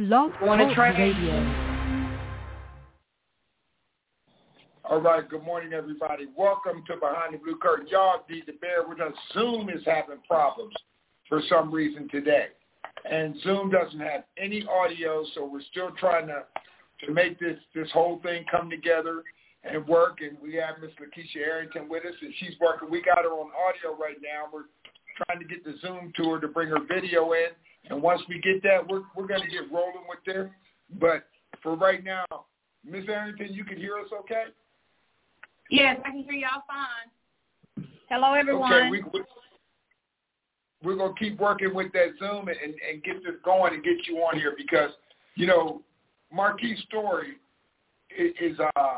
Blog Talk Radio. All right, good morning, everybody. Welcome to Behind the Blue Curtain. Y'all need to bear with us. Zoom is having problems for some reason today. And Zoom doesn't have any audio, so we're still trying to make this whole thing come together and work. And we have Miss Lakeisha Arrington with us, and she's working. We got her on audio right now. We're trying to get the Zoom to her to bring her video in. And once we get that, we're going to get rolling with this. But for right now, Miss Arrington, you can hear us okay? Yes, I can hear y'all fine. Hello, everyone. Okay, we're going to keep working with that Zoom and get this going and get you on here because, you know, Marquis' story is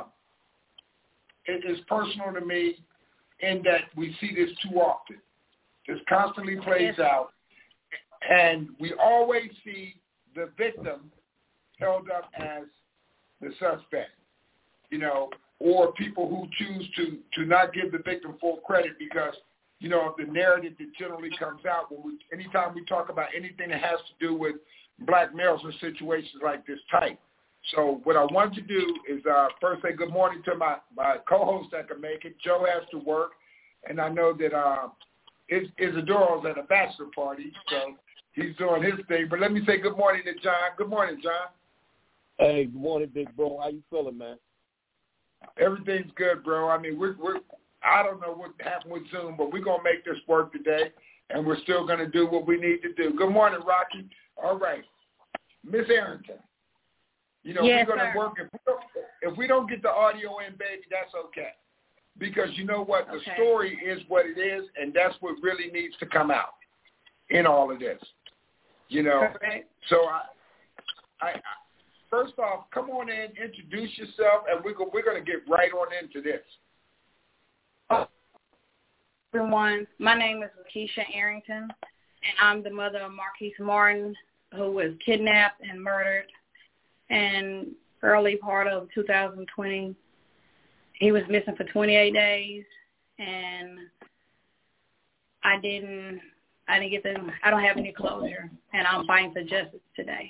personal to me in that we see this too often. This constantly plays out, and we always see the victim held up as the suspect, you know, or people who choose to not give the victim full credit because, you know, of the narrative that generally comes out anytime we talk about anything that has to do with black males in situations like this type. So what I want to do is first say good morning to my co-host that can make it. Joe has to work, and I know that Isidore's at a bachelor party, so he's doing his thing. But let me say good morning to John. Good morning, John. Hey, good morning, big bro. How you feeling, man? Everything's good, bro. I mean, we're I don't know what happened with Zoom, but we're gonna make this work today, and we're still gonna do what we need to do. Good morning, Rocky. All right, Miss Arrington. You know, yes, we're gonna sir. work. If we don't get the audio in, baby, that's okay. Because you know what? The story is what it is, and that's what really needs to come out in all of this. You know? Correct. So I first off, come on in, introduce yourself, and we're going to get right on into this. Everyone, my name is Lakeisha Arrington, and I'm the mother of Marquis Martin, who was kidnapped and murdered in early part of 2020. He was missing for 28 days, and I don't have any closure, and I'm fighting for justice today.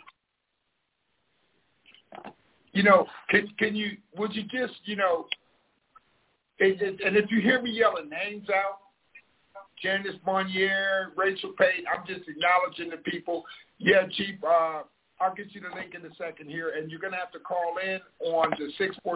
You know, would you just, you know, and if you hear me yelling names out, Janice Bonnier, Rachel Pate, I'm just acknowledging the people. Yeah, Chief, I'll get you the link in a second here, and you're going to have to call in on the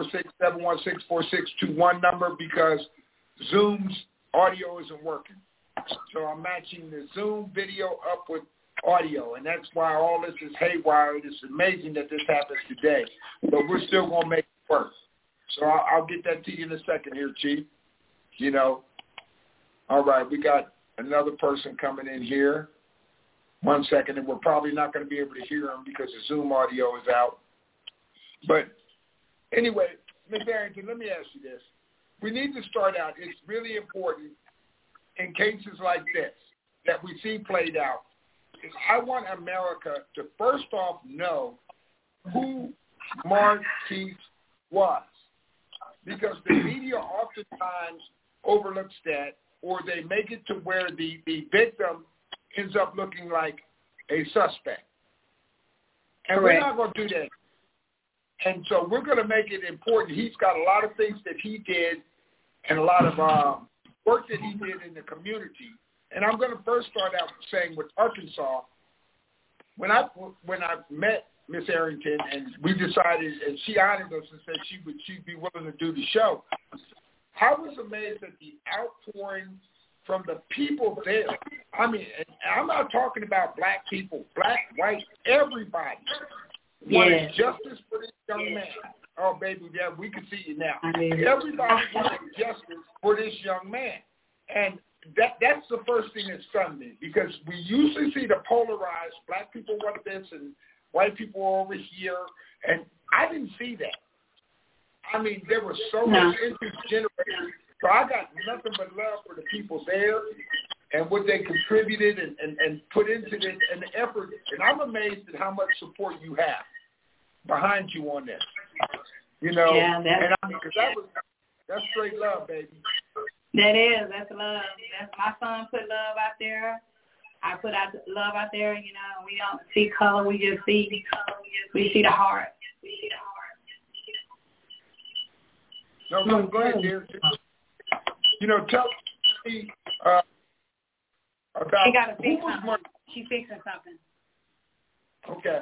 646-716-4621 number because Zoom's audio isn't working. So I'm matching the Zoom video up with audio, and that's why all this is haywire. It's amazing that this happens today, but we're still going to make it work. So I'll get that to you in a second here, Chief. You know, all right, we got another person coming in here. 1 second, and we're probably not going to be able to hear him because the Zoom audio is out. But anyway, Ms. Arrington, let me ask you this. We need to start out. It's really important in cases like this that we see played out. Is I want America to first off know who Marquis was, because the media oftentimes overlooks that, or they make it to where the victim ends up looking like a suspect. And Correct. We're not going to do that. And so we're going to make it important. He's got a lot of things that he did and a lot of work that he did in the community. And I'm going to first start out saying with Arkansas, when I met Miss Arrington and we decided, and she honored us and said she'd be willing to do the show, I was amazed at the outpouring from the people there. I mean, and I'm not talking about black people, black, white, everybody wanted justice for this young man. Oh, baby, yeah, we can see you now. Everybody wanted justice for this young man. And that's the first thing that stunned me, because we usually see the polarized, black people want this and white people are over here, and I didn't see that. I mean, there was so much interest generated. So I got nothing but love for the people there and what they contributed and put into this and the effort. And I'm amazed at how much support you have behind you on this. You know, that's straight love, baby. That's love. That's my son put love out there. I put out love out there. You know, we don't see color. We just see We see the heart. No, go ahead, dear. Tell me about she got to fix who was something. She's fixing something. Okay.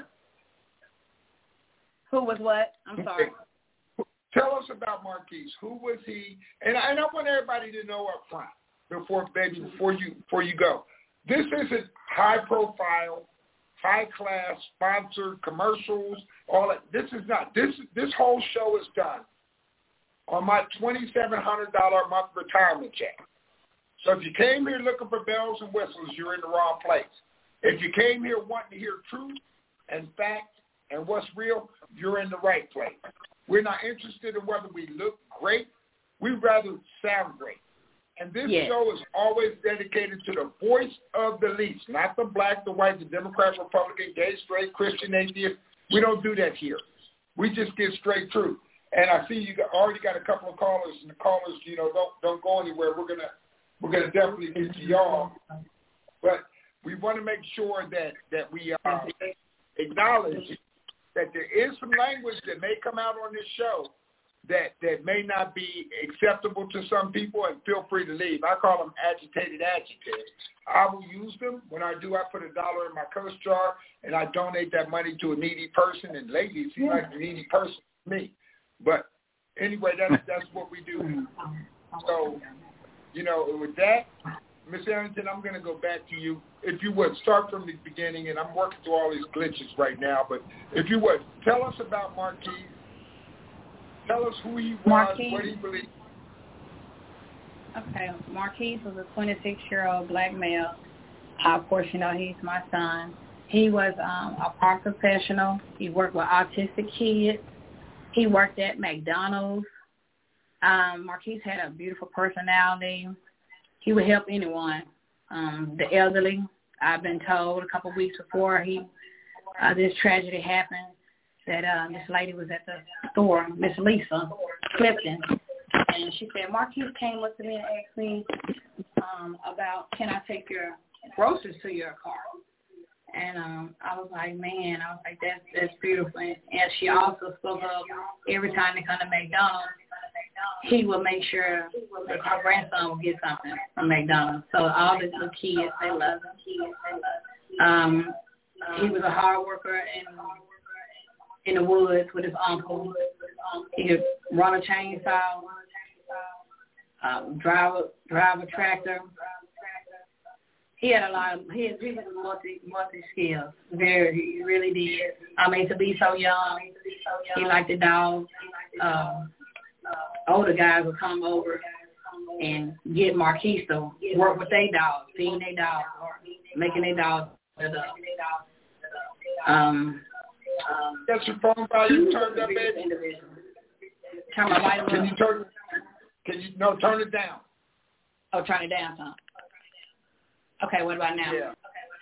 Who was what? I'm sorry. Tell us about Marquise. Who was he? And I want everybody to know up front before you go. This isn't high profile, high class, sponsored commercials. All that. This is not. This whole show is done on my $2,700 a month retirement check. So if you came here looking for bells and whistles, you're in the wrong place. If you came here wanting to hear truth and fact and what's real, you're in the right place. We're not interested in whether we look great. We'd rather sound great. And this show is always dedicated to the voice of the least, not the black, the white, the Democrat, Republican, gay, straight, Christian, atheist. We don't do that here. We just get straight truth. And I see you already got a couple of callers, and the callers, don't go anywhere. We're gonna definitely get to y'all, but we want to make sure that we acknowledge that there is some language that may come out on this show that may not be acceptable to some people, and feel free to leave. I call them agitated adjectives. I will use them. When I do, I put $1 in my Coast jar, and I donate that money to a needy person, and lately it seems like a needy person to me. But anyway, that's what we do. So, with that, Ms. Arrington, I'm going to go back to you. If you would, start from the beginning, and I'm working through all these glitches right now, but if you would, tell us about Marquise. Tell us who he was, what he believed. Okay, Marquise was a 26-year-old black male. Of course, he's my son. He was a park professional. He worked with autistic kids. He worked at McDonald's. Marquise had a beautiful personality. He would help anyone. The elderly. I've been told a couple of weeks before this tragedy happened that this lady was at the store, Miss Lisa Clifton, and she said, Marquise came up to me and asked me about, can I take your groceries to your car? And I was like, that's beautiful. And she also spoke of every time they come to McDonald's, he will make sure that her grandson will get something from McDonald's. So all the little kids, they love him. He was a hard worker in the woods with his uncle. He could run a chainsaw, drive a tractor. He had a lot of, he was multi skills. He really did. To be so young, he liked the dogs. Older guys would come over and get Marquise to work with their dogs, feeding their dogs, or making their dogs. That's your phone volume turned up, baby. Turn my light on. Can you turn it down? Oh, turn it down, son. Okay, what about now? Yeah.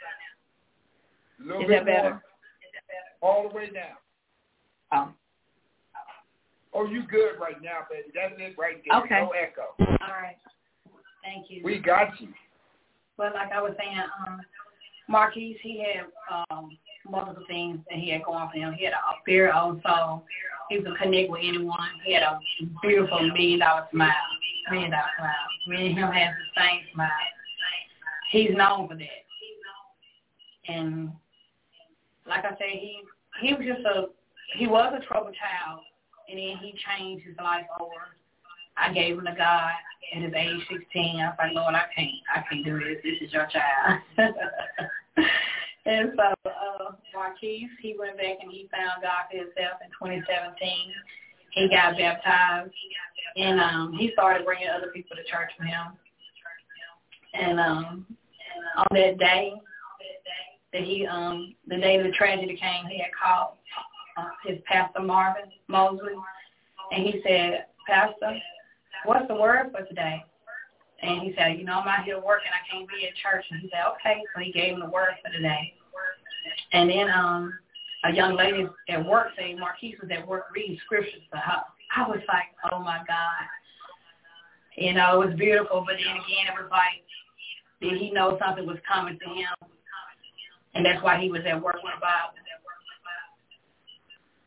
Is that better? All the way down. Oh, you good right now, baby. That's it right there. Okay. No echo. All right. Thank you. We got you. But like I was saying, Marquise, he had multiple things that he had going for him. He had a very old soul. He would connect with anyone. He had a beautiful $1 million smile. Me and him had the same smile. He's known for that. And like I said, he was a troubled child, and then he changed his life over. I gave him to God at his age 16. I was like, Lord, I can't do this. This is your child. And so Marquise, he went back and he found God for himself in 2017. He got baptized, and he started bringing other people to church with him. And on that day that the day the tragedy came, he had called his pastor, Marvin Mosley, and he said, Pastor, what's the word for today? And he said, I'm out here working. I can't be at church. And he said, okay. So he gave him the word for today. And then a young lady at work said Marquise was at work reading scriptures to her. I was like, oh, my God. It was beautiful. But then again, it was like, did he know something was coming to him? And that's why he was at work with the Bible.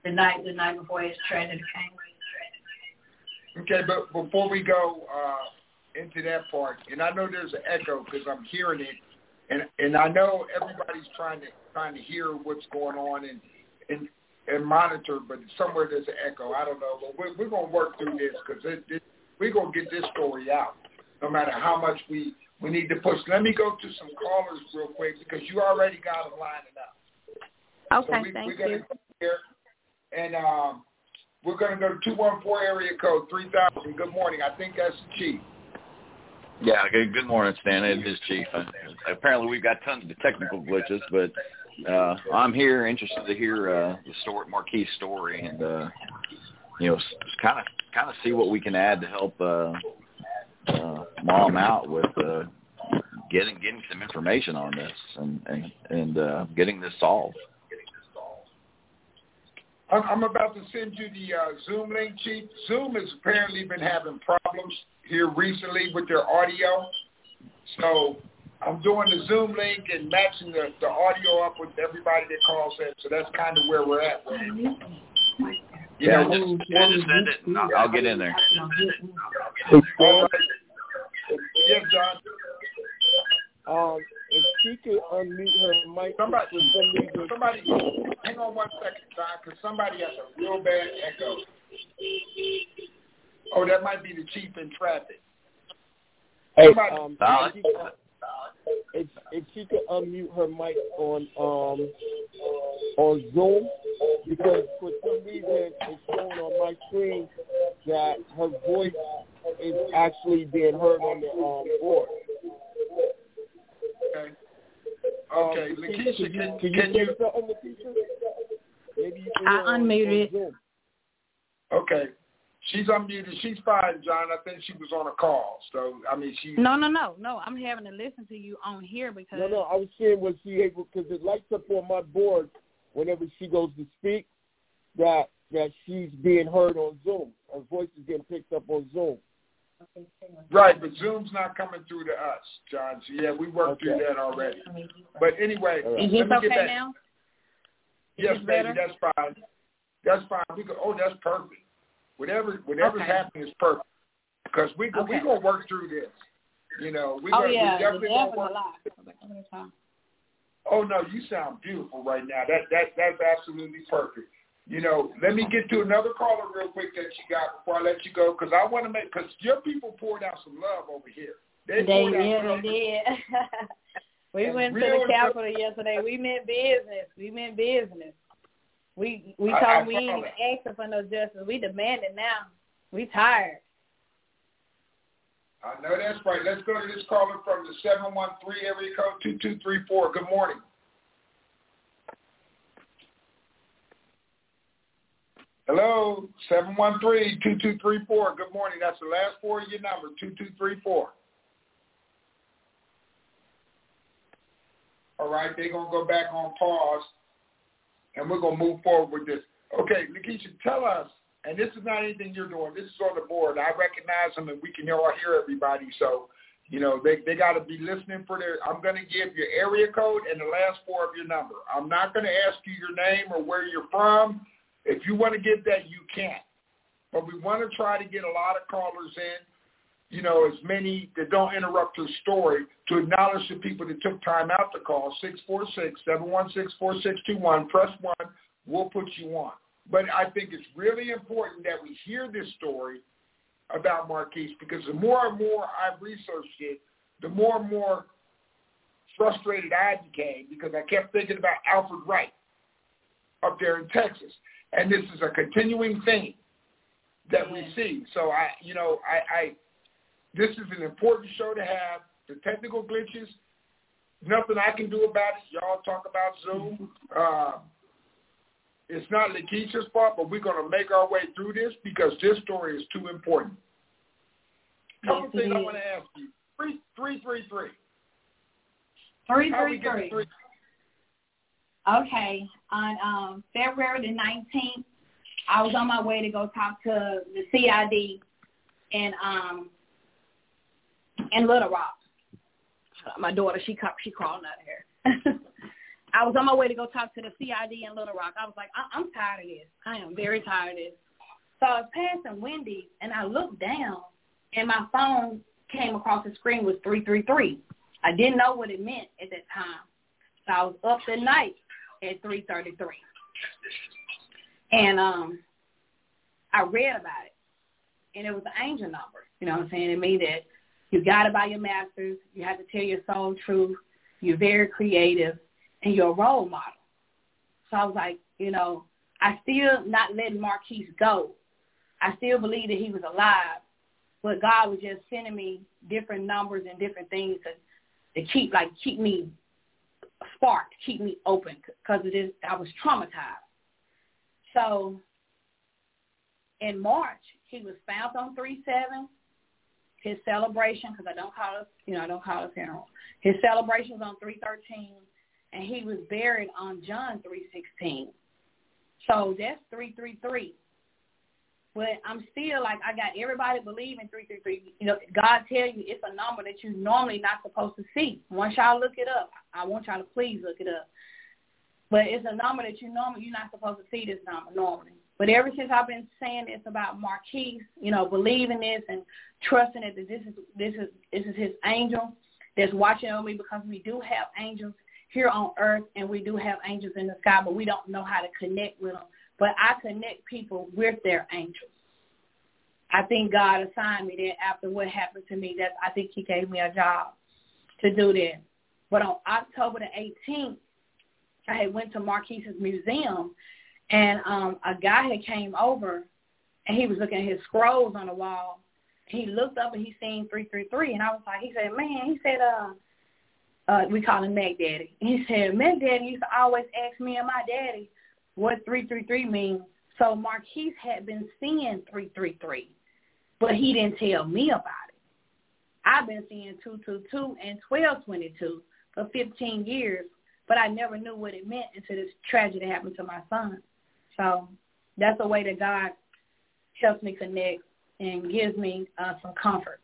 the night before his tragedy came. Okay, but before we go into that part, and I know there's an echo because I'm hearing it, and I know everybody's trying to hear what's going on and monitor, but somewhere there's an echo. I don't know, but we're going to work through this because we're going to get this story out, no matter how much we need to push. Let me go to some callers real quick because you already got them lining up. Okay, so thank we're going you. to go here, and we're going to go to 214 area code 3000. Good morning. I think that's the chief. Yeah, good morning, Stan. It is Chief. Apparently we've got tons of technical glitches, but I'm here interested to hear the story, Marquis' story, and kind of see what we can add to help Mom out with getting some information on this and getting this solved. I'm about to send you the Zoom link, Chief. Zoom has apparently been having problems here recently with their audio. So I'm doing the Zoom link and matching the audio up with everybody that calls in. So that's kind of where we're at. Just send it and I'll get in there. All right. Yes, John. If she could unmute her mic Somebody, hang on 1 second, John, because somebody has a real bad echo. Oh, that might be the chief in traffic. Hey, if she could unmute her mic on Zoom, because for some reason it's showing on my screen that her voice is actually being heard on the board. Okay, Lakeisha, can you? Maybe you can I unmuted. Okay. She's unmuted. She's fine, John. I think she was on a call. So, I mean, she... No. I'm having to listen to you on here because... No, I was saying was she able, because it lights up on my board whenever she goes to speak that she's being heard on Zoom. Her voice is getting picked up on Zoom. Right, but Zoom's not coming through to us, John. So, yeah, we worked through that already. But anyway, is this okay now? Yes, baby, that's fine. That's fine. That's perfect. Whatever's happening is perfect because we're going to work through this. We definitely going to work. Oh no, you sound beautiful right now. That's absolutely perfect. Let me get to another caller real quick that you got before I let you go because I want to because your people poured out some love over here. They really did. We went to the Capitol yesterday. We meant business. We told them we ain't even asking for no justice. We demand it now. We tired. I know that's right. Let's go to this caller from the 713 area code 2234. Good morning. Hello, 713-2234. Good morning. That's the last four of your number, 2234. All right, they're going to go back on pause, and we're going to move forward with this. Okay, Lakeisha, tell us, and this is not anything you're doing. This is on the board. I recognize them, and we can all hear everybody. So, they got to be listening for I'm going to give your area code and the last four of your number. I'm not going to ask you your name or where you're from. If you want to give that, you can. But we want to try to get a lot of callers in, as many that don't interrupt your story, to acknowledge the people that took time out to call, 646-716-4621. Press 1. We'll put you on. But I think it's really important that we hear this story about Marquis because the more and more I've researched it, the more and more frustrated I became because I kept thinking about Alfred Wright up there in Texas. And this is a continuing theme that we see. So this is an important show to have. The technical glitches, nothing I can do about it. Y'all talk about Zoom. It's not Lakeisha's fault, but we're going to make our way through this because this story is too important. A couple things I want to ask you. 333. 333. Okay, on February the 19th, I was on my way to go talk to the CID in Little Rock. My daughter, she crawled out of here. I was on my way to go talk to the CID in Little Rock. I was like, I'm tired of this. I am very tired of this. So I was passing Wendy's, and I looked down, and my phone came across the screen was 333. I didn't know what it meant at that time. So I was up at night at 3:33. And I read about it, and it was an angel number. You know what I'm saying? It means that you got to buy your masters, you have to tell your soul truth, you're very creative, and you're a role model. So I was like, you know, I still not letting Marquise go. I still believe that he was alive, but God was just sending me different numbers and different things to keep me sparked, keep me open, because I was traumatized. So in March, he was found on 3/7. His celebration, because I don't call it funeral. His celebration was on 3/13, and he was buried on John 3:16. So that's 333. But I'm still like, I got everybody believing 333. You know, God tell you it's a number that you're normally not supposed to see. Once y'all look it up, I want y'all to please look it up. But it's a number that you're not supposed to see this number normally. But ever since I've been saying this about Marquise, you know, believing this and trusting that this is his angel that's watching over me, because we do have angels here on earth and we do have angels in the sky, but we don't know how to connect with them. But I connect people with their angels. I think God assigned me that after what happened to me. I think he gave me a job to do that. But on October the 18th, I had went to Marquise's museum, and a guy had came over, and he was looking at his scrolls on the wall. He looked up, and he seen 333, and I was like, he said, we call him Mac Daddy. He said, Mac Daddy used to always ask me and my daddy what 333 means. So Marquise had been seeing 333, but he didn't tell me about it. I've been seeing 222 and 1222 for 15 years, but I never knew what it meant until this tragedy happened to my son. So that's a way that God helps me connect and gives me some comfort.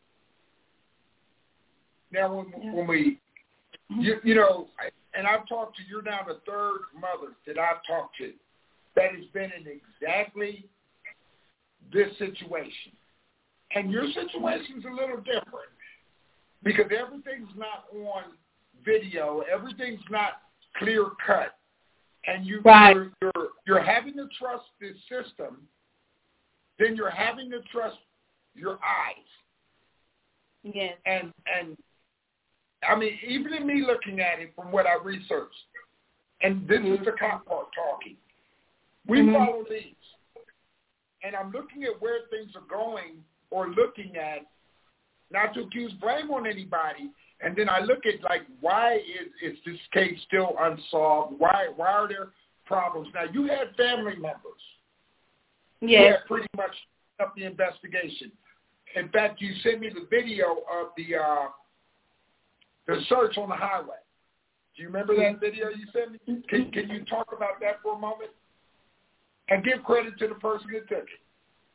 Now, when we, you know, and I've talked to, you're now the third mother that I've talked to that has been in exactly this situation. And your situation's a little different because everything's not on video, everything's not clear cut, and you're having to trust this system. Then you're having to trust your eyes. Yes. And I mean, even in me looking at it from what I researched, and this is the cop part talking, we follow these. And I'm looking at where things are going or looking at, not to accuse blame on anybody, and then I look at, like, why is this case still unsolved? Why are there problems? Now, you had family members. Yes. That pretty much up the investigation. In fact, you sent me the video of the search on the highway. Do you remember that video you sent me? Can you talk about that for a moment? And give credit to the person that took it.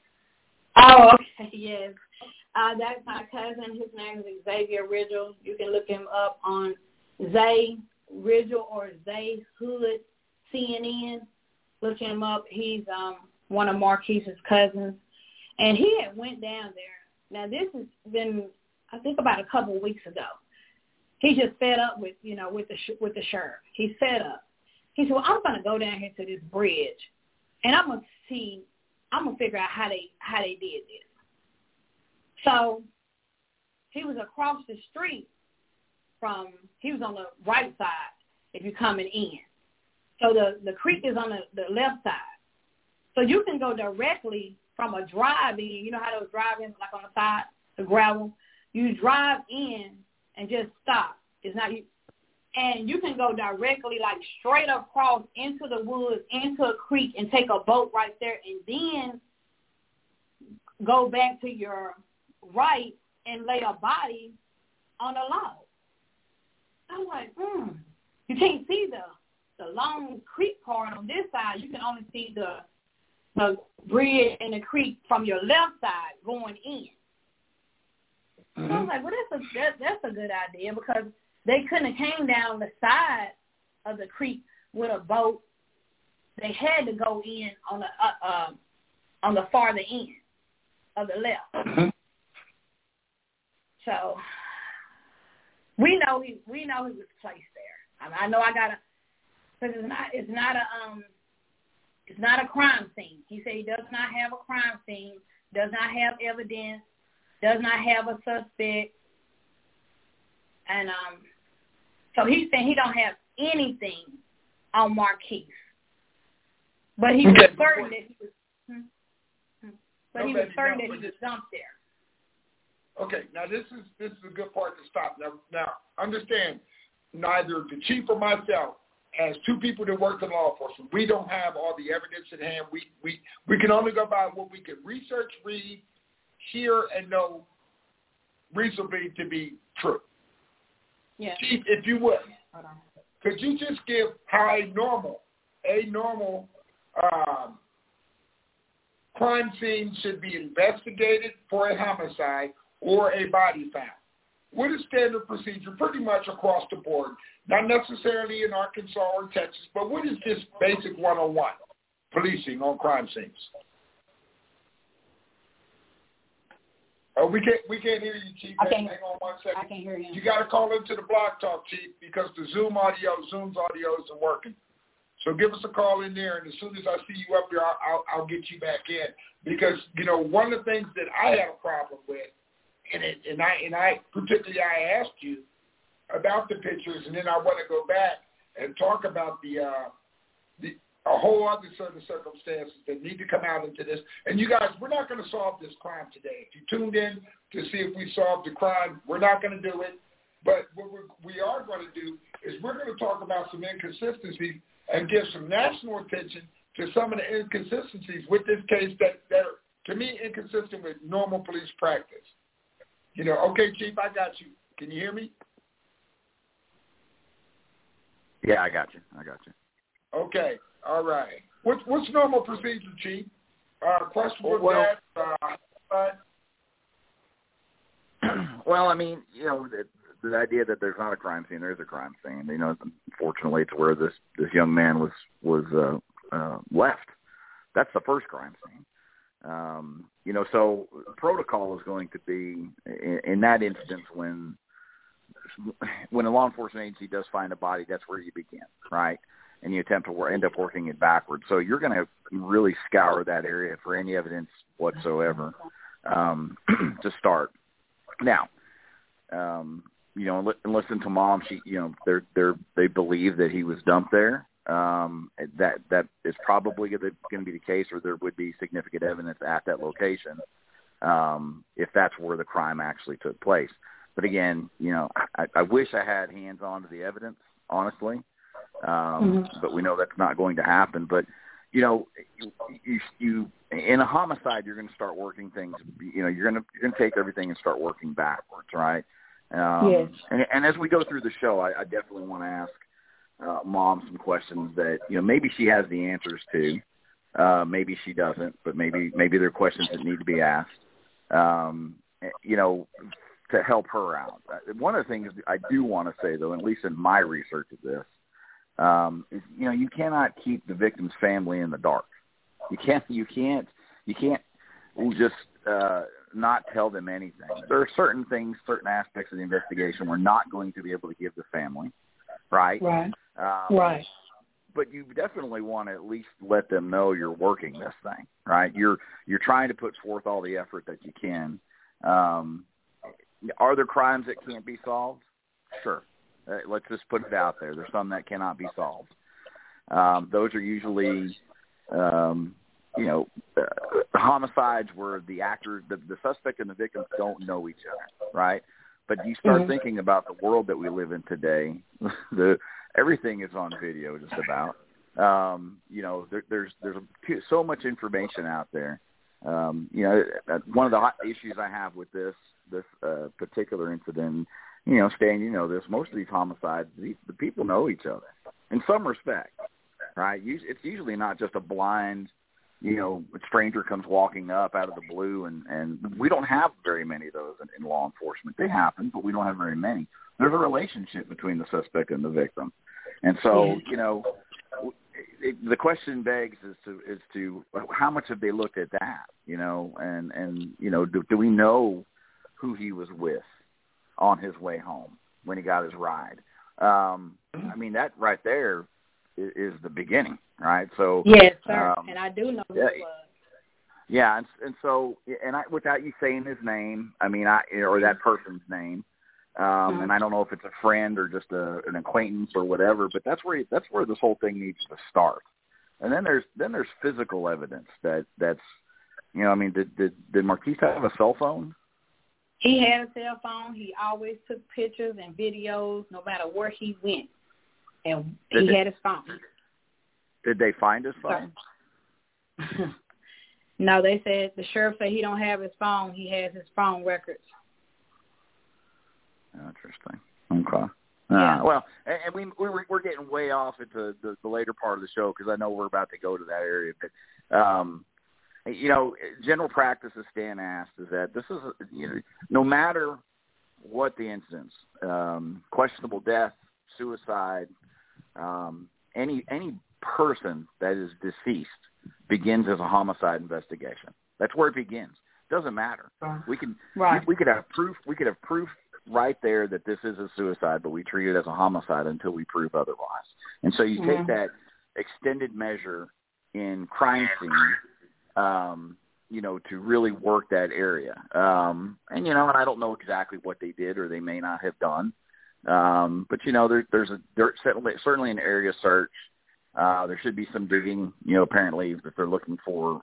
Oh, okay, yes. That's my cousin. His name is Xavier Ridgel. You can look him up on Zay Ridgel or Zay Hood CNN. Look him up. He's one of Marquise's cousins. And he had went down there. Now, this has been, I think, about a couple of weeks ago. He just fed up with the sheriff. He's fed up. He said, well, I'm going to go down here to this bridge, and I'm going to figure out how they did this. So he was across the street he was on the right side if you're coming in. So the creek is on the left side. So you can go directly from a drive-in. You know how those drive-ins, like on the side, the gravel? You drive in and just stop. It's not you. And you can go directly, like, straight across into the woods, into a creek, and take a boat right there, and then go back to your right and lay a body on a log. I'm like, You can't see the long creek part on this side. You can only see the bridge and the creek from your left side going in. So I was like, well, that's a good idea, because they couldn't have came down the side of the creek with a boat. They had to go in on the farther end of the left. Mm-hmm. So we know he was placed there. I know I gotta, because it's not a crime scene. He said he does not have a crime scene, does not have evidence, does not have a suspect, and so he's saying he don't have anything on Marquise. But he was certain that he was. He was certain that he was dumped there. Okay, now this is a good part to stop. Now understand, neither the chief or myself, as two people that work in law enforcement, we don't have all the evidence at hand. We can only go by what we can research, read, hear, and know reasonably to be true. Yeah. Chief, if you would, could you just give how a normal crime scene should be investigated for a homicide or a body found? What is standard procedure pretty much across the board? Not necessarily in Arkansas or Texas, but what is just basic 101 policing on crime scenes? Oh, we can't hear you, Chief. Hang on 1 second. I can't hear you. You got to call into the Blog Talk, Chief, because the Zoom's audio isn't working. So give us a call in there, and as soon as I see you up there, I'll get you back in. Because, one of the things that I had a problem with, and I particularly I asked you about the pictures, and then I want to go back and talk about a whole other set of circumstances that need to come out into this. And you guys, we're not going to solve this crime today. If you tuned in to see if we solved the crime, we're not going to do it. But what we are going to do is we're going to talk about some inconsistencies and give some national attention to some of the inconsistencies with this case that are, to me, inconsistent with normal police practice. Okay, Chief, I got you. Can you hear me? Yeah, I got you. Okay, all right. What's normal procedure, Chief? Question with that. Well, I mean, the idea that there's not a crime scene, there is a crime scene. Unfortunately, it's where this young man was left. That's the first crime scene. So protocol is going to be in that instance when a law enforcement agency does find a body, that's where you begin, right? And you attempt to end up working it backwards. So you're going to really scour that area for any evidence whatsoever to start. Now, listen to Mom. She, they believe that he was dumped there. That is probably going to be the case, or there would be significant evidence at that location if that's where the crime actually took place. But again, I wish I had hands on to the evidence, honestly, but we know that's not going to happen. But you in a homicide, you're going to start working things. You're going to take everything and start working backwards, right? Yes. And as we go through the show, I definitely want to ask Mom some questions that maybe she has the answers to, maybe she doesn't, but maybe they're questions that need to be asked, to help her out. One of the things I do want to say, though, at least in my research of this, is you cannot keep the victim's family in the dark. You can't just not tell them anything. There are certain things, certain aspects of the investigation we're not going to be able to give the family, right? Right. Right. But you definitely want to at least let them know you're working this thing, right? You're trying to put forth all the effort that you can. Are there crimes that can't be solved? Sure. Let's just put it out there. There's some that cannot be solved. Those are usually, homicides where the suspect and the victim don't know each other, right? But you start thinking about the world that we live in today. Everything is on video, just about. There's so much information out there. One of the hot issues I have with this particular incident, Stan, this, most of these homicides, the people know each other in some respect, right? It's usually not just a blind, a stranger comes walking up out of the blue, and we don't have very many of those in law enforcement. They happen, but we don't have very many. There's a relationship between the suspect and the victim. And so, the question begs as to how much have they looked at that, and do we know who he was with on his way home when he got his ride? I mean, that right there is the beginning, right? So yes, sir, and I do know who it was. Yeah, and so, without you saying his name, I mean, or that person's name, and I don't know if it's a friend or just an acquaintance or whatever, but that's where this whole thing needs to start. And then there's physical evidence that's, I mean, did Marquise have a cell phone? He had a cell phone. He always took pictures and videos, no matter where he went, and he had his phone. Did they find his phone? No, they said the sheriff said he don't have his phone. He has his phone records. Interesting. Okay. Well, and we're getting way off into the later part of the show because I know we're about to go to that area. But general practice, as Stan asked, is that this is no matter what the incidents, questionable death, suicide, any person that is deceased begins as a homicide investigation. That's where it begins. Doesn't matter. We could have proof. We could have proof right there that this is a suicide, but we treat it as a homicide until we prove otherwise. And so you take that extended measure in crime scene, to really work that area. And I don't know exactly what they did or they may not have done. But there's certainly an area search. There should be some digging, apparently, if they're looking for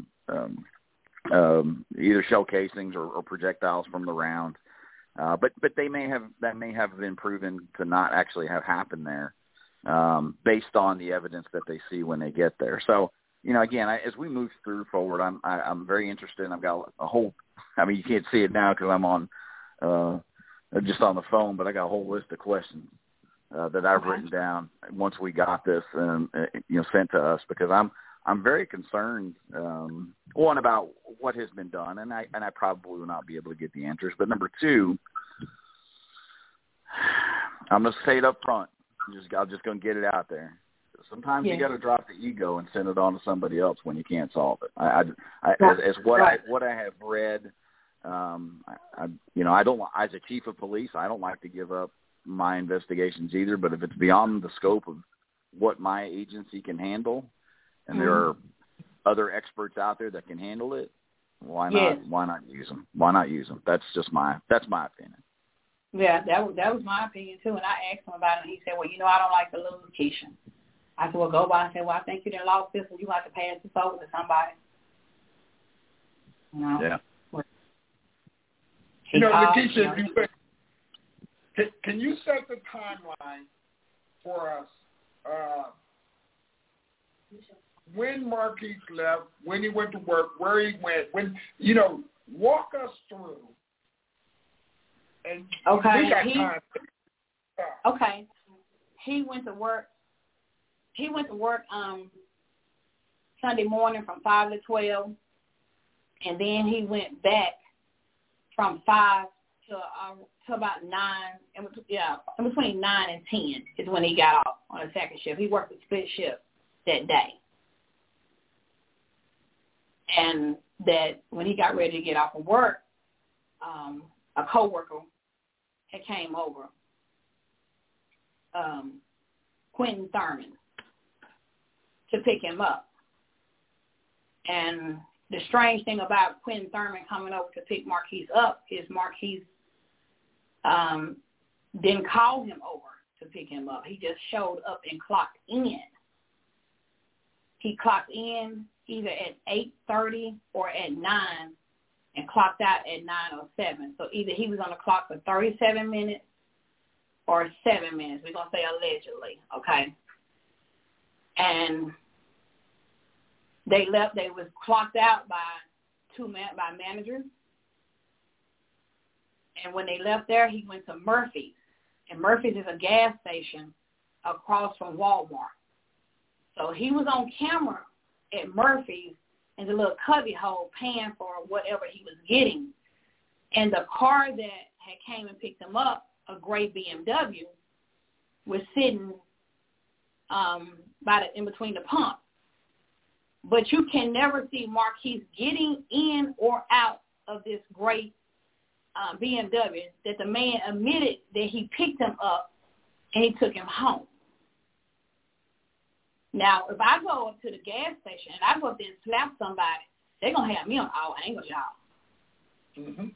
either shell casings or projectiles from the round. But that may have been proven to not actually have happened there, based on the evidence that they see when they get there. So, again, as we move forward, I'm very interested. I've got a whole. I mean, you can't see it now because I'm on just on the phone, but I got a whole list of questions that I've written down once we got this sent to us, because I'm very concerned, one, about what has been done, and I probably will not be able to get the answers. But number two, I'm going to say it up front. I'm just going to get it out there. Sometimes you got to drop the ego and send it on to somebody else when you can't solve it. What I have read, I don't. As a chief of police, I don't like to give up my investigations either. But if it's beyond the scope of what my agency can handle, and there are other experts out there that can handle it, why not? Yes. Why not use them? Why not use them? That's my opinion. Yeah, that was my opinion too. And I asked him about it, and he said, "Well, I don't like to lose Keisha." I said, "Well, go by." I said, "Well, I think you done lost this, and you have to pass this over to somebody." Yeah. Keisha, can you set the timeline for us? When Marquise left, when he went to work, where he went, walk us through. And okay, we got time. Okay, he went to work. Sunday morning from 5 to 12, and then he went back from 5 to about 9. In between 9 and 10 is when he got off on a second shift. He worked a split shift that day. And that when he got ready to get off of work, a coworker had came over, Quentin Thurman, to pick him up. And the strange thing about Quentin Thurman coming over to pick Marquise up is Marquise didn't call him over to pick him up. He just showed up and clocked in. He clocked in either at 8:30 or at 9 and clocked out at 9:07. So either he was on the clock for 37 minutes or 7 minutes. We're going to say allegedly, okay? And they left. They was clocked out by managers. And when they left there, he went to Murphy's. And Murphy's is a gas station across from Walmart. So he was on camera at Murphy's in the little cubby hole paying for whatever he was getting. And the car that had came and picked him up, a gray BMW, was sitting in between the pump. But you can never see Marquise getting in or out of this great BMW that the man admitted that he picked him up and he took him home. Now, if I go up to the gas station and I go up there and slap somebody, they're going to have me on all angles, y'all. Mm-hmm.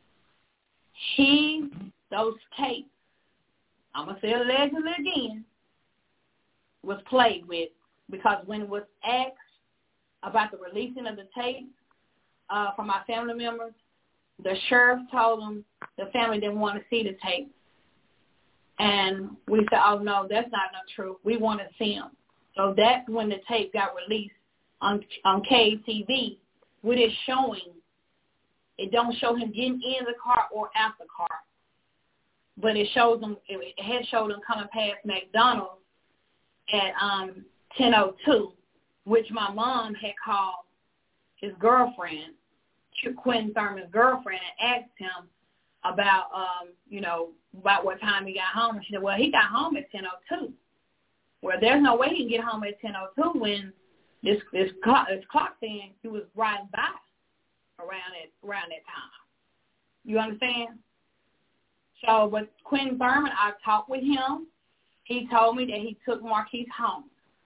Those tapes, I'm going to say allegedly again, was played with, because when it was asked about the releasing of the tape from my family members, the sheriff told them the family didn't want to see the tape. And we said, oh, no, that's not true. We want to see them. So that's when the tape got released on KTV, with it showing. It don't show him getting in the car or out the car, but it shows them. It had showed him coming past McDonald's at 10:02, which my mom had called his girlfriend, Quentin Thurman's girlfriend, and asked him about about what time he got home. And she said, well, he got home at 10:02. Well, there's no way he can get home at 10:02 when this clock saying he was riding by around that time. You understand? So, but Quentin Thurman, I talked with him. He told me that he took Marquise home.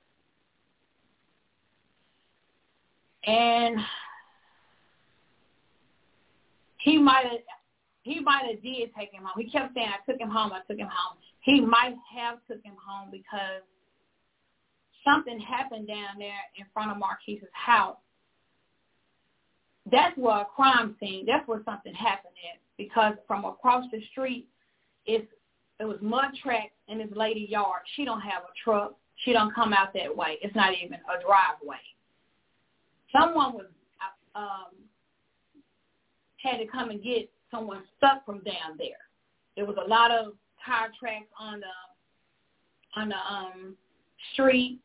And he might have did take him home. He kept saying, I took him home. He might have took him home because something happened down there in front of Marquise's house. That's where a crime scene, that's where something happened at, because from across the street, it was mud tracks in this lady's yard. She don't have a truck. She don't come out that way. It's not even a driveway. Someone was had to come and get someone stuck from down there. There was a lot of tire tracks on the street.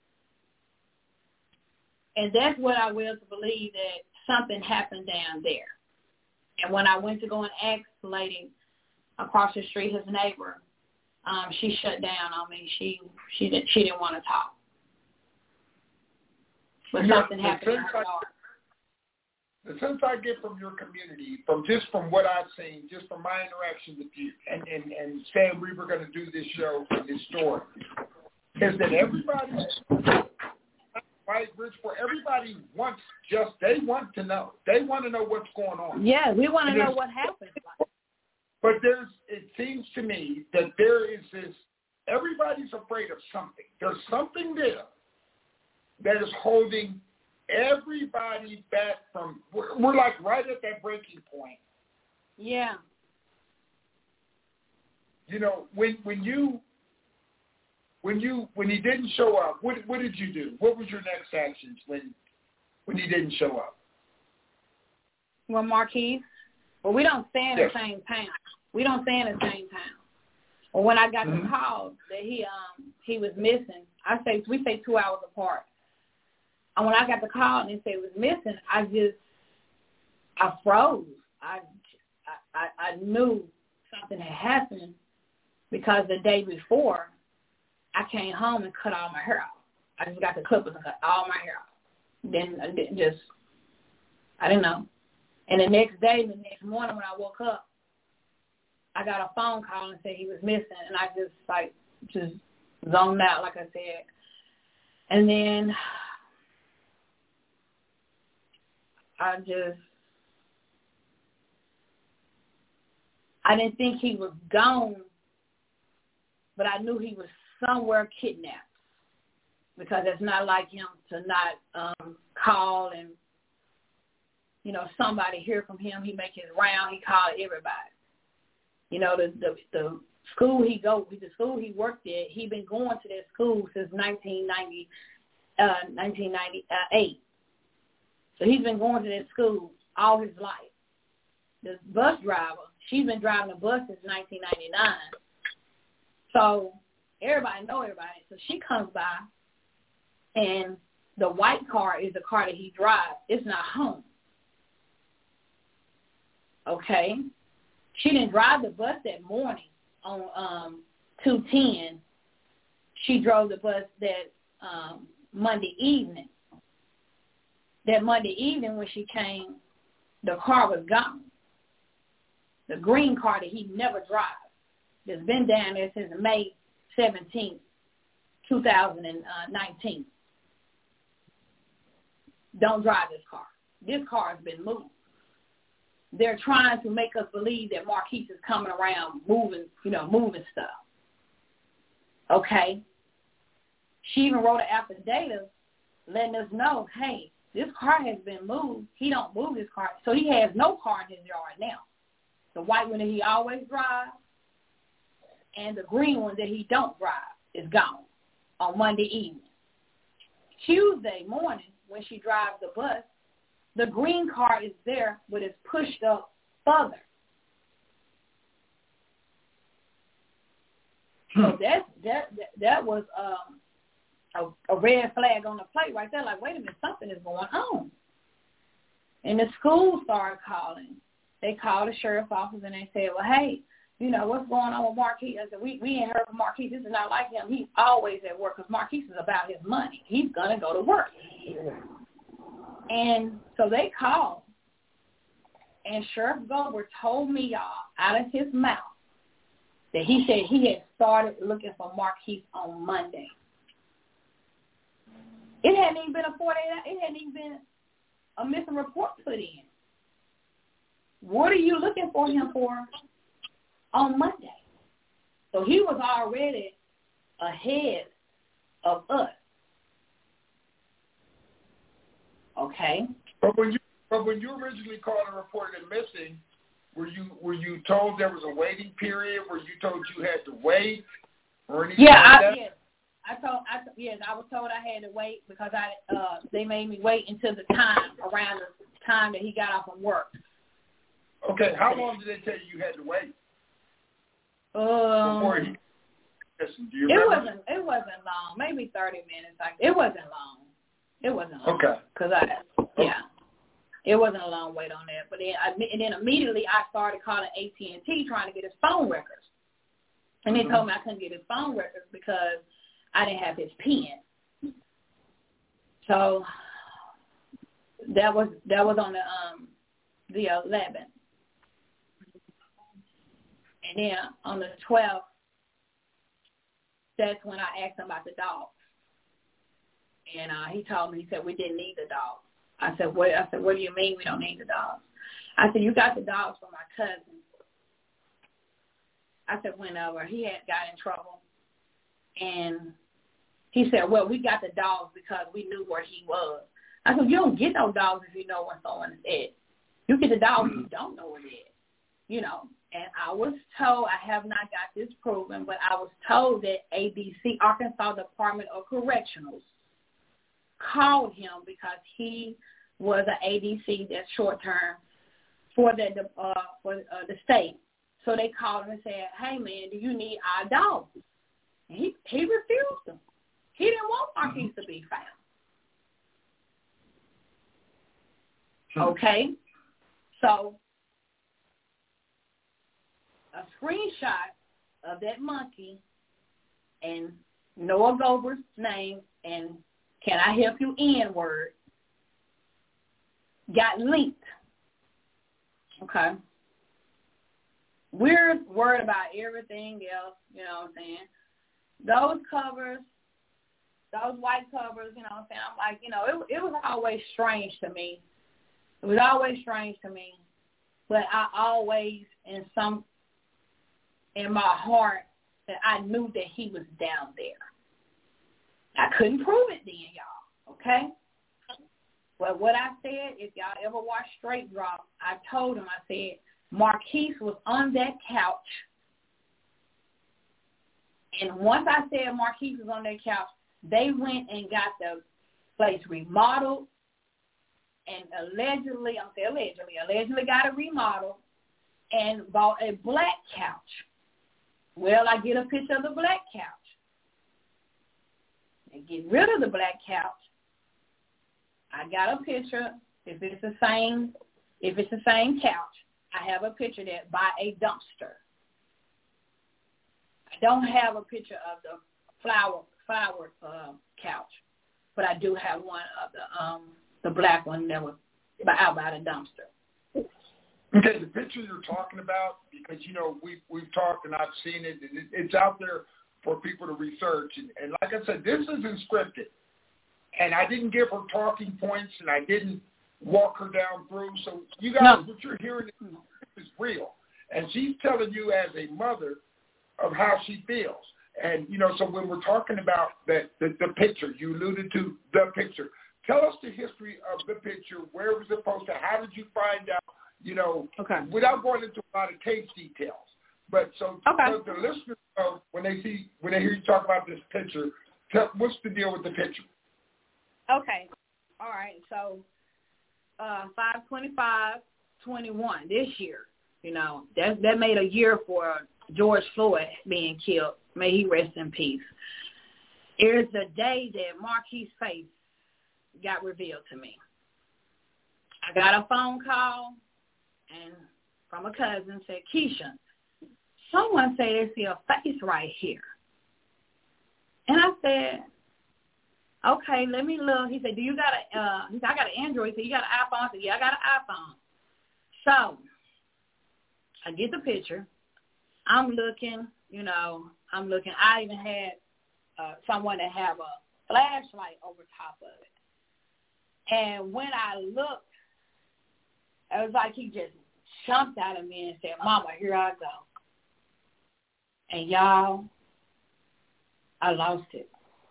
And that's what I will to believe, that something happened down there. And when I went to go and ask the lady across the street, his neighbor, she shut down on me. She didn't want to talk. But something happened in her yard. The sense I get from your community, from what I've seen, just from my interaction with you, and saying we were going to do this show for this story, is that everybody, right, Bridgeport, everybody they want to know. They want to know what's going on. Yeah, we want to know what happened. But it seems to me that there is this, everybody's afraid of something. There's something there that is holding everybody back from, we're like right at that breaking point. Yeah. You know, when he didn't show up, what did you do? What was your next actions when he didn't show up? Well, Marquise, we don't stay in the same town. We don't stay in the same town. Well, when I got the call that he was missing, we stay 2 hours apart. And when I got the call and they said he was missing, I froze. I knew something had happened, because the day before I came home and cut all my hair off. I just got the clippers and cut all my hair off. Then I didn't know. And the next morning when I woke up, I got a phone call and said he was missing, and I just zoned out, like I said. And then I didn't think he was gone, but I knew he was somewhere kidnapped, because it's not like him to not call and, somebody hear from him. He make his round. He called everybody. The school the school he worked at, he been going to that school since 1998. So he's been going to that school all his life. The bus driver, she's been driving the bus since 1999. So everybody know everybody. So she comes by, and the white car is the car that he drives. It's not home. Okay? She didn't drive the bus that morning on 210. she drove the bus that Monday evening. That Monday evening when she came, the car was gone. The green car that he never drives. That's been down there since May 17th, 2019. Don't drive this car. This car has been moved. They're trying to make us believe that Marquise is coming around moving stuff. Okay? She even wrote an affidavit letting us know, hey, this car has been moved. He don't move his car. So he has no car in his yard now. The white one that he always drives and the green one that he don't drive is gone on Monday evening. Tuesday morning, when she drives the bus, the green car is there, but it's pushed up further. So that was a red flag on the plate right there. Like, wait a minute, something is going on. And the school started calling. They called the sheriff's office and they said, well, hey, what's going on with Marquise? I said, we ain't heard from Marquise. This is not like him. He's always at work because Marquise is about his money. He's going to go to work. And so they called. And Sheriff Goldberg told me, y'all, out of his mouth, that he said he had started looking for Marquise on Monday. It hadn't even been it hadn't even been a missing report put in. What are you looking for him for on Monday? So he was already ahead of us. Okay. But when you originally called and reported him missing, were you told there was a waiting period? Were you told you had to wait or anything like that? Yes. I was told I had to wait because they made me wait until around the time that he got off from work. Okay, how long did they tell you had to wait? Before he do you remember? It wasn't long, maybe 30 minutes. It wasn't long. Okay. It wasn't a long wait on that. But then immediately I started calling AT&T trying to get his phone records, and they told me I couldn't get his phone records because I didn't have his pen. So that was on the 11th. And then on the 12th, that's when I asked him about the dogs. And he told me, he said, we didn't need the dogs. I said, what do you mean we don't need the dogs? I said, you got the dogs from my cousin. I said, whenever he had got in trouble. And he said, well, we got the dogs because we knew where he was. I said, you don't get no dogs if you know where someone is at. You get the dogs if you don't know where they're at. And I was told, I have not got this proven, but I was told that ADC, Arkansas Department of Correctionals, called him because he was an ADC, that's short term, for the state. So they called him and said, hey, man, do you need our dogs? And he refused them. He didn't want Marquise to be found. Okay? So a screenshot of that monkey and Noah Goldberg's name and can I help you N-word got linked. Okay. We're worried about everything else, you know what I'm saying? Those covers, those white covers, you know what I'm saying? I'm like, it was always strange to me. It was always strange to me. But I always, in my heart, that I knew that he was down there. I couldn't prove it then, y'all, okay? But what I said, if y'all ever watch Straight Drop, I told him, I said, Marquise was on that couch. And once I said Marquise was on that couch, they went and got the place remodeled and allegedly got it remodeled and bought a black couch. Well, I get a picture of the black couch. They get rid of the black couch. I got a picture. If it's the same couch, I have a picture that by a dumpster. I don't have a picture of the firework couch, but I do have one of the black one that was out by the dumpster. Okay, the picture you're talking about, because we've talked and I've seen it, and it's out there for people to research. And like I said, this isn't scripted, and I didn't give her talking points, and I didn't walk her down through. So you guys, what you're hearing is real, and she's telling you as a mother of how she feels. And so when we're talking about the picture, you alluded to the picture. Tell us the history of the picture. Where was it posted? How did you find out? Without going into a lot of case details. But so the listeners know when they hear you talk about this picture, what's the deal with the picture? Okay. All right. So 5/25/21 this year, that made a year for George Floyd being killed. May he rest in peace. It is the day that Marquis' face got revealed to me. I got a phone call and from a cousin said, Keisha, someone said they see a face right here. And I said, okay, let me look. He said, he said, I got an Android. He said, you got an iPhone? I said, yeah, I got an iPhone. So I get the picture. I'm looking. I even had someone that have a flashlight over top of it. And when I looked, it was like he just jumped out of me and said, Mama, here I go. And y'all, I lost it.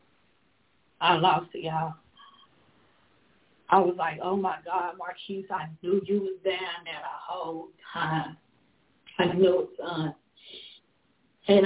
Y'all. I was like, oh, my God, Marquis, I knew you was down there the whole time. I knew it, son. And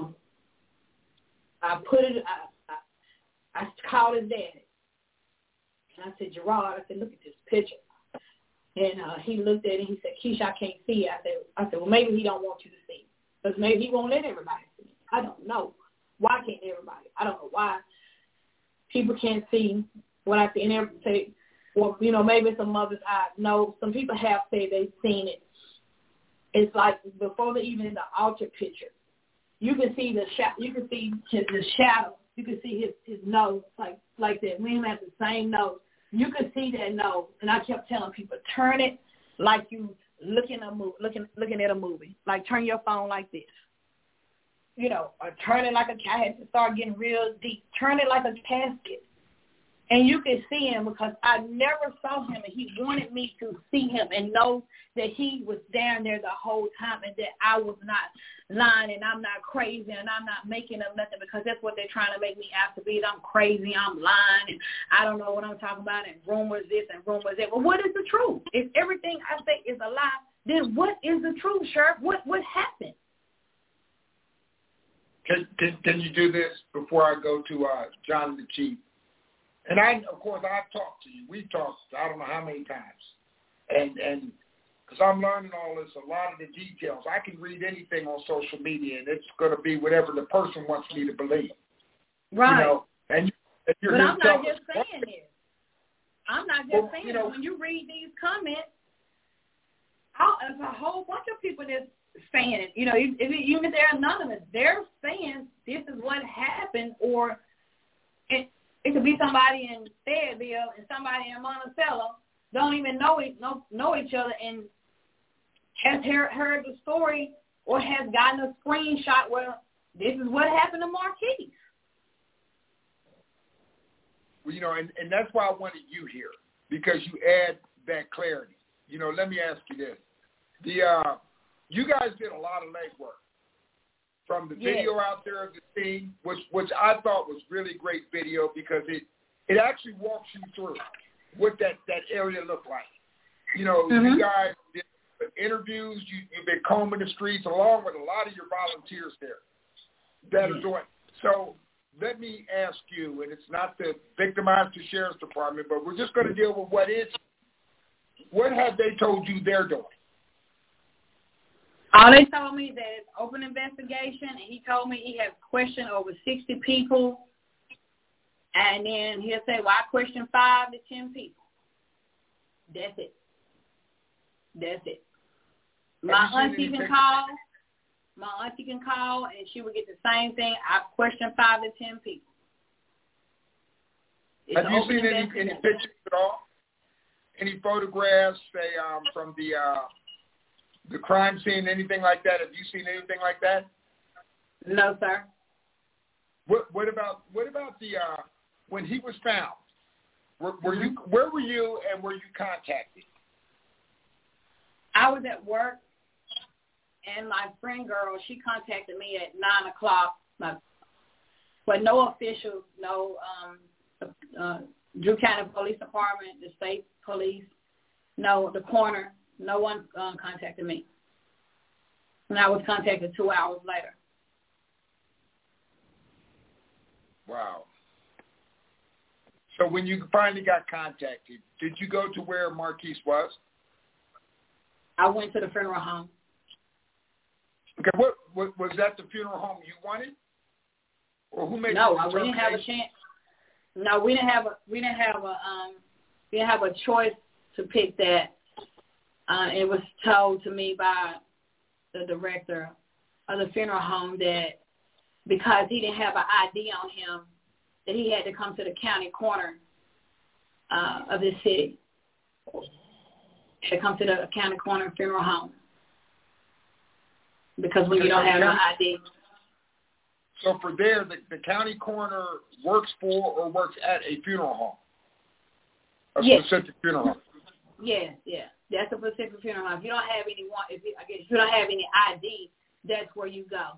I put it, I called his daddy. And I said, Gerard, I said, look at this picture. And he looked at it and he said, Keisha, I can't see it. I said, well, maybe he don't want you to see it. Because maybe he won't let everybody see it. I don't know. Why can't everybody? I don't know why people can't see what I see. And they say, well, maybe it's a mother's eye. No, some people have said they've seen it. It's like before even the altar picture. You can see the shadow. You can see the shadow. You can see his nose like that. We have the same nose. You can see that nose. And I kept telling people, turn it like you looking at a movie. Like turn your phone like this. Or turn it like I had to start getting real deep. Turn it like a casket. And you can see him because I never saw him, and he wanted me to see him and know that he was down there the whole time and that I was not lying and I'm not crazy and I'm not making up nothing, because that's what they're trying to make me out to be. That I'm crazy, I'm lying, and I don't know what I'm talking about, and rumors this and rumors that. Well, what is the truth? If everything I say is a lie, then what is the truth, Sheriff? What happened? Can you do this before I go to John the Chief? And I've talked to you. We've talked I don't know how many times. And because I'm learning all this, a lot of the details. I can read anything on social media, and it's going to be whatever the person wants me to believe. Right. And you're but I'm not just saying this. I'm not just saying it. When you read these comments, there's a whole bunch of people that's saying it. Even if they're anonymous, they're saying this is what happened, or it could be somebody in Fayetteville and somebody in Monticello don't even know each other and has heard the story or has gotten a screenshot where this is what happened to Marquis. Well, and that's why I wanted you here, because you add that clarity. Let me ask you this. You guys did a lot of legwork. From the video out there of the scene, which I thought was really great video, because it actually walks you through what that area looked like. You guys did interviews, you've been combing the streets along with a lot of your volunteers there that are doing. So let me ask you, and it's not to victimize the sheriff's department, but we're just going to deal with what have they told you they're doing? They told me that it's open investigation, and he told me he has questioned over 60 people, and then he'll say, well, I questioned 5 to 10 people. That's it. My auntie can call, and she will get the same thing. I've questioned 5 to 10 people. It's Have you seen any pictures at all? Any photographs, say, from the crime scene, anything like that? Have you seen anything like that? No, sir. What about the when he was found? Were you where were you and were you contacted? I was at work, and my friend girl, she contacted me at 9:00. But no officials, no Drew County Police Department, the state police, no, the coroner, no one contacted me. And I was contacted 2 hours later. Wow. So when you finally got contacted, did you go to where Marquise was? I went to the funeral home. Okay, what was that the funeral home you wanted? Or who made No, the we didn't have a chance. No, we didn't have a choice to pick that. It was told to me by the director of the funeral home that because he didn't have an ID on him, that he had to come to the county coroner of the city. He had to come to the county coroner funeral home because when you don't have an ID. So for there, the county coroner works for or works at a funeral home? A specific funeral home? Yes, yeah. That's a specific funeral home. If you don't have anyone, if you don't have any ID, that's where you go.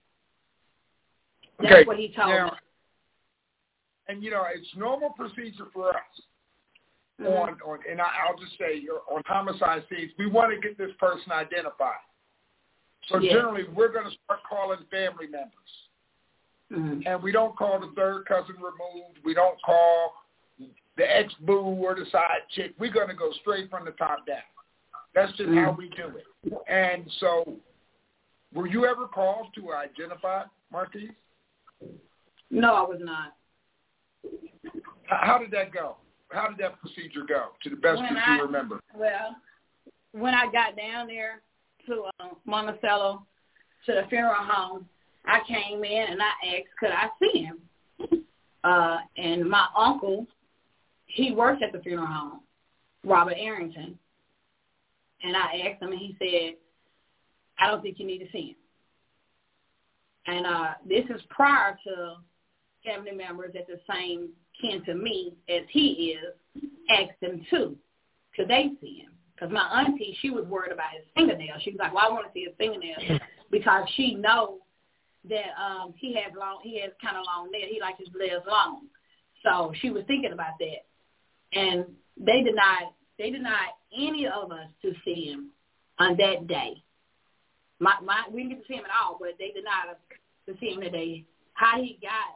That's what he told me. And, it's normal procedure for us on and I'll just say, on homicide scenes, we want to get this person identified. So generally, we're going to start calling family members. Mm-hmm. And we don't call the third cousin removed. We don't call the ex-boo or the side chick. We're going to go straight from the top down. That's just how we do it. And so were you ever called to identify Marquise? No, I was not. How did that go? How did that procedure go, to the best that you remember? Well, when I got down there to Monticello, to the funeral home, I came in and I asked, could I see him? And my uncle, he works at the funeral home, Robert Arrington. And I asked him, and he said, I don't think you need to see him. And this is prior to family members at the same kin to me as he is, asked him to. Could they see him? Because my auntie, she was worried about his fingernails. She was like, well, I want to see his fingernails because she knows that he has kind of long nails. He likes his nails long. So she was thinking about that. And they denied any of us to see him on that day. We didn't get to see him at all, but they denied us to see him that day. How he got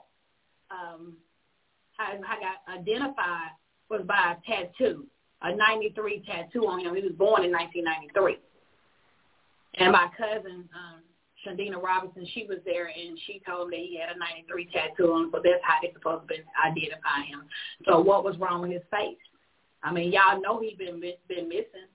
how I got identified was by a tattoo, a 93 tattoo on him. He was born in 1993. And my cousin, Shandina Robinson, she was there, and she told me that he had a 93 tattoo on him, so that's how they're supposed to identify him. So what was wrong with his face? I mean, y'all know he's been missing.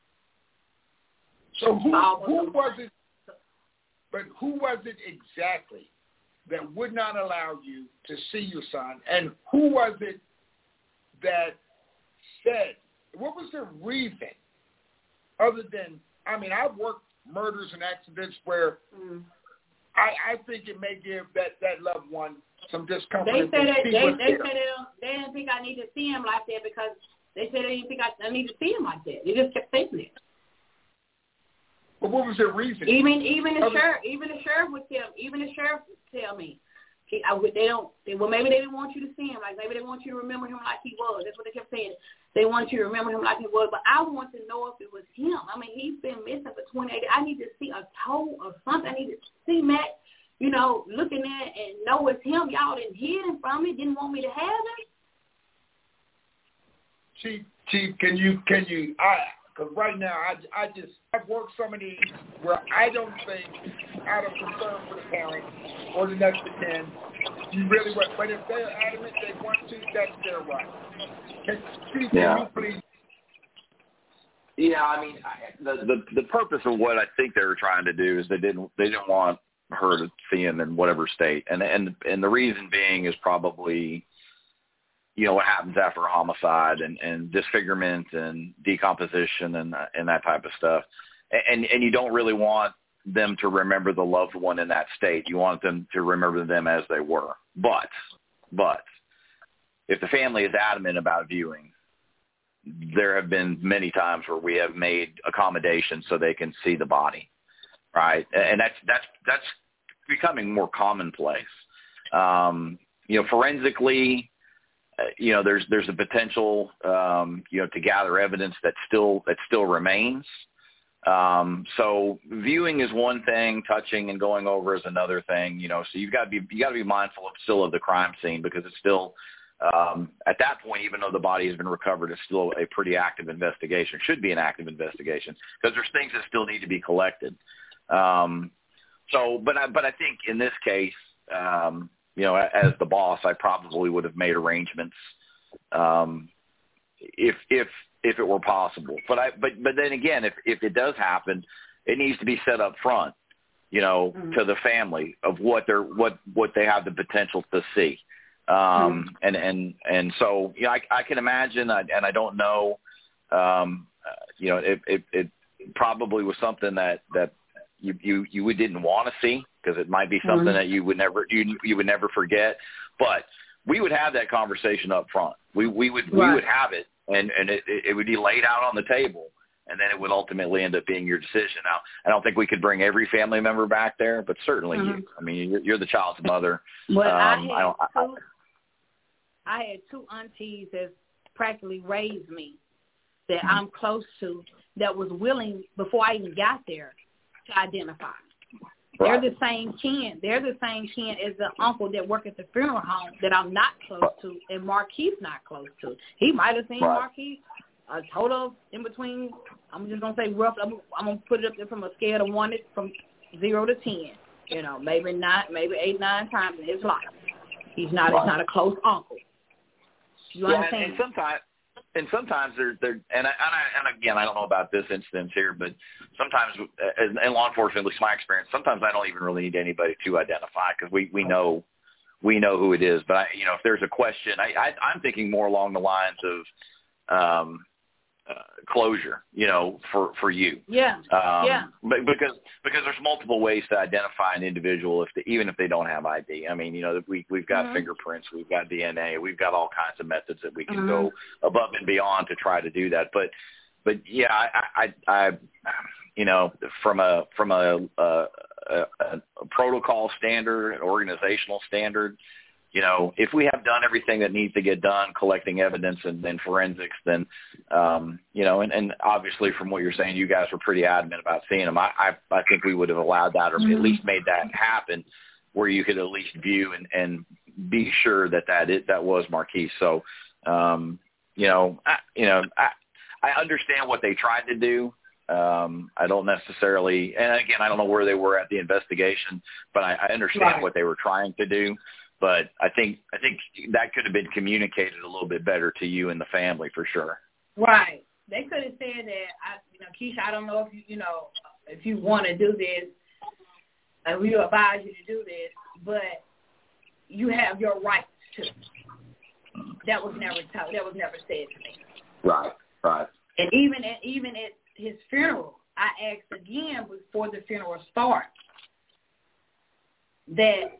So who was it? But who was it exactly that would not allow you to see your son? And who was it that said, what was the reason other than, I mean, I've worked murders and accidents where I think it may give that loved one some discomfort. They said they didn't think I need to see him like that because they said they didn't think I need to see him like that. They just kept thinking it. But what was the reason? Even the sheriff would tell me. Maybe they didn't want you to see him. Like maybe they want you to remember him like he was. That's what they kept saying. They want you to remember him like he was. But I want to know if it was him. I mean, he's been missing for 28 days. I need to see a toe or something. I need to see Matt, looking at and know it's him. Y'all didn't hid him from me. Didn't want me to have him. Chief, can you? Because right now I've worked some of these where I don't think, out of concern for the parent or the next of kin, you really want. But if they're adamant they want to, that's their right. Can you please? Yeah, I mean, the purpose of what I think they were trying to do is they didn't want her to see him in whatever state, and the reason being is probably what happens after a homicide and disfigurement and decomposition and that type of stuff. And you don't really want them to remember the loved one in that state. You want them to remember them as they were. But if the family is adamant about viewing, there have been many times where we have made accommodations so they can see the body, right? And that's becoming more commonplace. Forensically, there's a potential, to gather evidence that still remains. So viewing is one thing, touching and going over is another thing, so you got to be mindful of the crime scene, because it's still, at that point, even though the body has been recovered, it's still a pretty active investigation, should be an active investigation, because there's things that still need to be collected. But I think in this case, as the boss, I probably would have made arrangements, if it were possible. But then again, if it does happen, it needs to be set up front, to the family of what they have the potential to see. And so, I can imagine, and I don't know, it probably was something that you didn't want to see, because it might be something that you would never forget. But we would have that conversation up front. We would have it, and it would be laid out on the table, and then it would ultimately end up being your decision. Now, I don't think we could bring every family member back there, but certainly you. I mean, you're the child's mother. Well, I had two aunties that practically raised me, that I'm close to, that was willing, before I even got there, to identify. Right. They're the same kin. They're the same kin as the uncle that worked at the funeral home that I'm not close to, and Marquise not close to. He might have seen Marquise a total in between. I'm just gonna say rough. I'm gonna put it up there from a scale of 1 from 0 to 10. Maybe 8, 9 times in his life. He's not. It's not a close uncle. You understand? And sometimes they're and again, I don't know about this instance here, but sometimes in law enforcement, at least my experience, sometimes I don't even really need anybody to identify, because we know who it is. But if there's a question, I'm thinking more along the lines of closure, for you. Yeah. But because there's multiple ways to identify an individual even if they don't have ID. I mean, we've got fingerprints, we've got DNA, we've got all kinds of methods that we can go above and beyond to try to do that. But yeah, I from a protocol standard, an organizational standard, if we have done everything that needs to get done, collecting evidence and then forensics, then, and obviously from what you're saying, you guys were pretty adamant about seeing them. I think we would have allowed that, or at least made that happen, where you could at least view and be sure that was Marquise. So, I understand what they tried to do. I don't necessarily, and again, I don't know where they were at the investigation, but I understand what they were trying to do. But I think that could have been communicated a little bit better to you and the family, for sure. Right. They could have said that, Keisha, I don't know if you want to do this, and we advise you to do this, but you have your rights to. That was never told. That was never said to me. Right. And even at his funeral, I asked again before the funeral starts that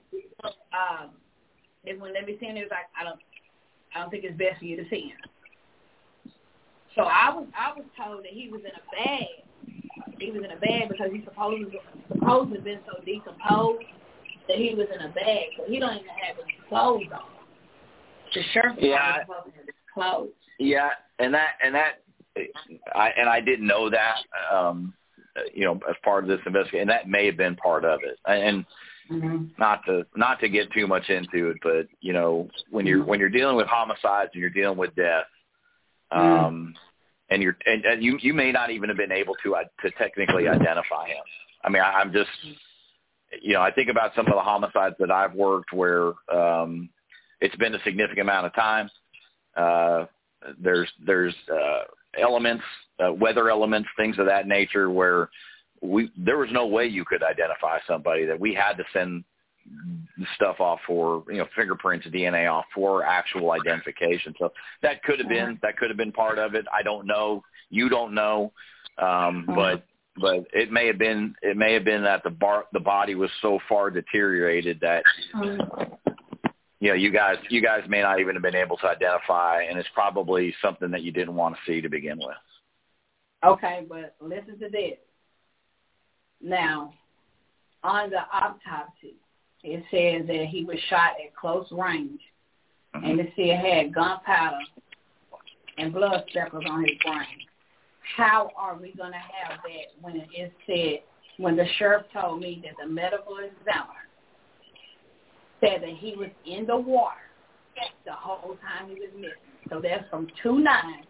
when they be seeing it, was like, I don't think it's best for you to see him. So I was told that he was in a bag. He was in a bag because he supposedly been so decomposed that he was in a bag. So he don't even have his clothes on. The sheriff was supposed to have his clothes. Yeah, and I didn't know that, as part of this investigation, and that may have been part of it. And not to get too much into it, but when you're dealing with homicides and you're dealing with death, and you may not even have been able to technically identify him. I mean, I'm just, I think about some of the homicides that I've worked where it's been a significant amount of time. There's elements, weather elements, things of that nature, where there was no way you could identify somebody, that we had to send stuff off for, fingerprints, DNA off for actual identification. So that could have been part of it. I don't know. You don't know. But it may have been that the body was so far deteriorated that, you guys may not even have been able to identify, and it's probably something that you didn't want to see to begin with. Okay, but listen to this. Now, on the autopsy, it says that he was shot at close range, and it still had gunpowder and blood speckles on his brain. How are we going to have that when it said, when the sheriff told me that the medical examiner said that he was in the water the whole time he was missing? So that's from 2/9-3/7.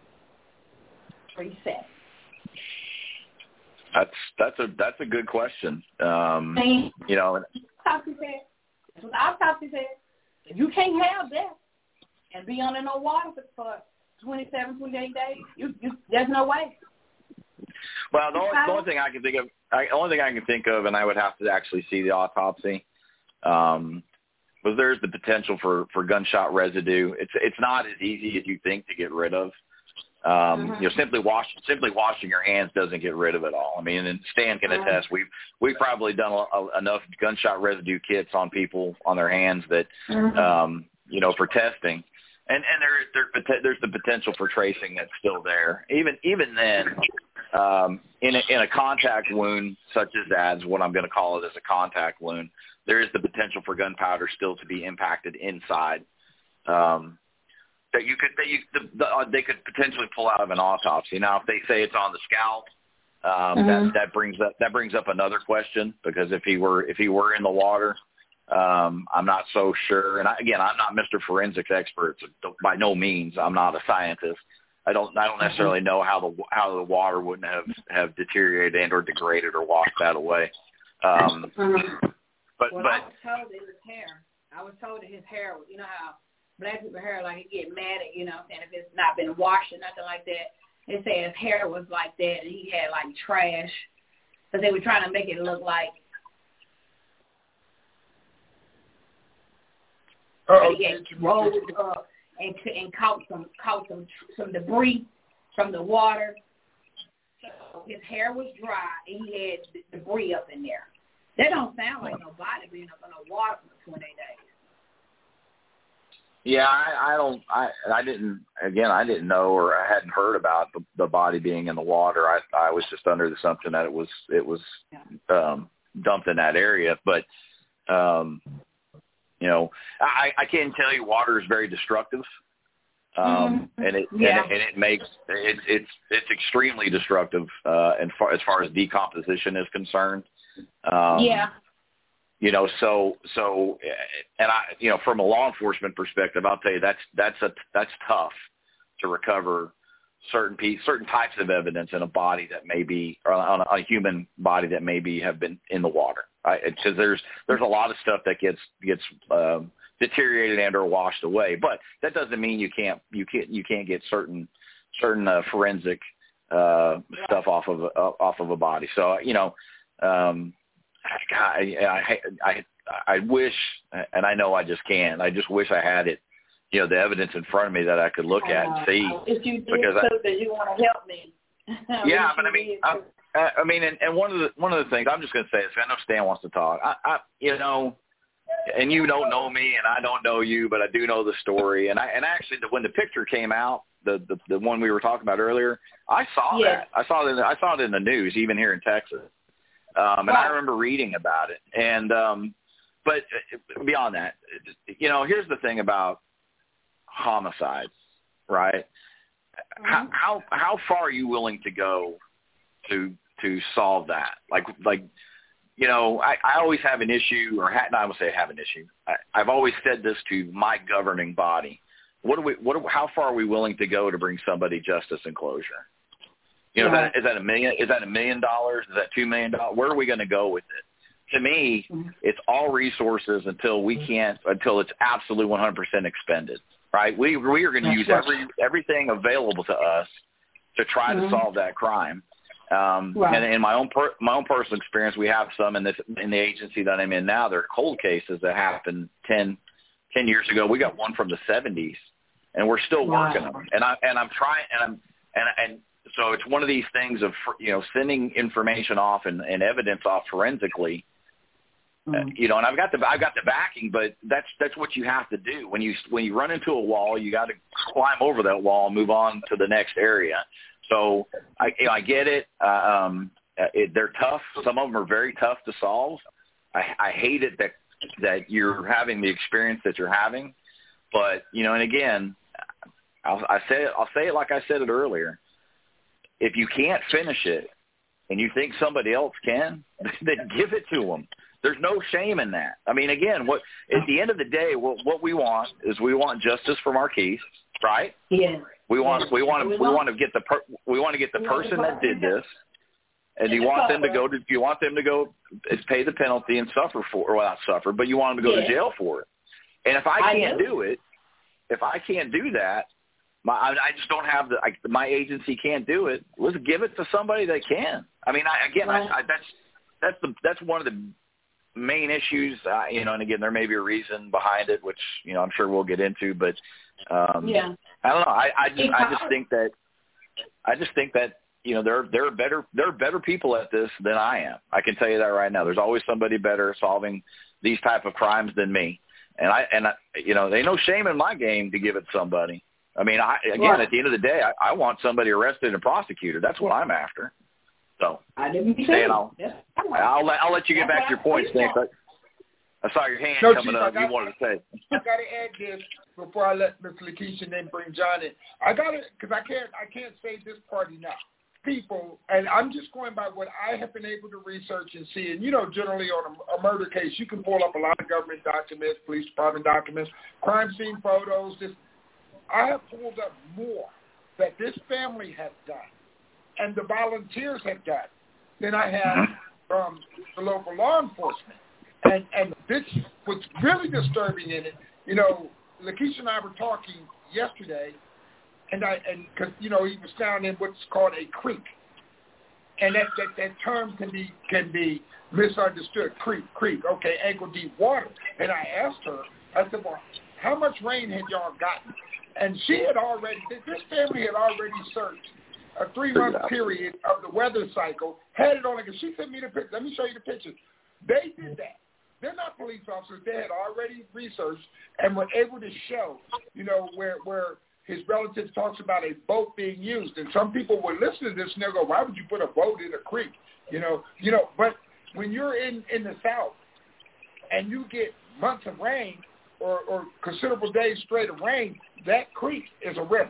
That's a good question. Autopsy said. That's what the autopsy said. If you can't have that and be under no water for 27, 28 days, you there's no way. Well, the only thing I can think of, and I would have to actually see the autopsy, was there's the potential for gunshot residue. It's not as easy as you think to get rid of. Simply washing your hands doesn't get rid of it all. I mean, and Stan can attest. We've probably done enough gunshot residue kits on people on their hands that for testing, and there's the potential for tracing that's still there. Even then, in a contact wound such as that's what I'm going to call it, as a contact wound, there is the potential for gunpowder still to be impacted inside. That they could potentially pull out of an autopsy. Now, if they say it's on the scalp, that brings up another question, because if he were in the water, I'm not so sure. And I'm not Mr. Forensics expert. So by no means, I'm not a scientist. I don't necessarily know how the water wouldn't have deteriorated and or degraded or washed that away. But I was told it was hair. I was told that his hair, you know how black people hair, like, he get mad at, and if it's not been washed or nothing like that. They say his hair was like that, and he had, like, trash, because they were trying to make it look like he had rolled up and caught some debris from the water. So his hair was dry, and he had debris up in there. That don't sound like nobody being up in the water for 28 days. Yeah, I didn't know, or I hadn't heard about the body being in the water. I was just under the assumption that it was dumped in that area. But I can tell you, water is very destructive, and it makes it's extremely destructive as far as decomposition is concerned. And from a law enforcement perspective, I'll tell you that's tough to recover certain types of evidence in a body that may be, or on a human body that maybe have been in the water. Because there's a lot of stuff that gets deteriorated and or washed away, but that doesn't mean you can't get certain forensic stuff off of a body. So I wish, and I know I just can't. I just wish I had it, the evidence in front of me that I could look at and see. If you did that you want to help me. Yeah, but and one of the things I'm just going to say is, I know Stan wants to talk. And you don't know me, and I don't know you, but I do know the story. And actually, when the picture came out, the one we were talking about earlier, I saw that. I saw it in the news, even here in Texas. And I remember reading about it. And but beyond that, here's the thing about homicides, right? Mm-hmm. How far are you willing to go to solve that? I always have an issue, or I would say I have an issue. I've always said this to my governing body. How far are we willing to go to bring somebody justice and closure? Is that $1 million? Is that $1 million? Is that $2 million? Where are we going to go with it? To me, it's all resources until it's absolutely 100% expended. Right? We are going to use everything available to us to try to solve that crime. Right. And in my own personal experience, we have some in the agency that I'm in now. There are cold cases that happened 10 years ago. We got one from the 70s, and we're still working them. And I'm trying, and so it's one of these things of, you know, sending information off and evidence off forensically. You know, and I've got the backing, but that's what you have to do when you run into a wall. You got to climb over that wall and move on to the next area. So I get it. They're tough. Some of them are very tough to solve. I hate it that you're having the experience that you're having, but you know, and again, I'll say it like I said it earlier. If you can't finish it and you think somebody else can, then give it to them. There's no shame in that. I mean, again, at the end of the day, what we want is justice for Marquise, right? Yeah. We want to get the person that did this, and you want them to go pay the penalty and suffer for, or not suffer, but you want them to go to jail for it. And if I can't do that, I just don't have my agency can't do it. Let's give it to somebody that can. I mean, that's one of the main issues, you know, and again, there may be a reason behind it, which, you know, I'm sure we'll get into, but I don't know. I just think that, you know, there are better people at this than I am. I can tell you that right now. There's always somebody better solving these type of crimes than me. And I you know, there's no shame in my game to give it to somebody. I mean, at the end of the day, I want somebody arrested and prosecuted. That's what I'm after. So I didn't say I'll let you get back to your points, Nick. I saw your hand coming up. You wanted to say. I got to add this before I let Ms. Lakeisha and then bring John in. I got to, because I can't say this part enough. People, and I'm just going by what I have been able to research and see. And, you know, generally on a murder case, you can pull up a lot of government documents, police department documents, crime scene photos. I have pulled up more that this family has done and the volunteers have done than I have from the local law enforcement. And this, what's really disturbing in it, you know, Lakeisha and I were talking yesterday, and because, you know, he was down in what's called a creek. And that term can be misunderstood. Creek, okay, ankle deep water. And I asked her, I said, well, how much rain had y'all gotten? And this family had already searched a 3-month period of the weather cycle, had it on it, because she sent me the picture. Let me show you the pictures. They did that. They're not police officers. They had already researched and were able to show, you know, where his relatives talks about a boat being used. And some people will listen to this and they'll go, why would you put a boat in a creek? You know, but when you're in the South and you get months of rain or considerable days straight of rain, that creek is a river.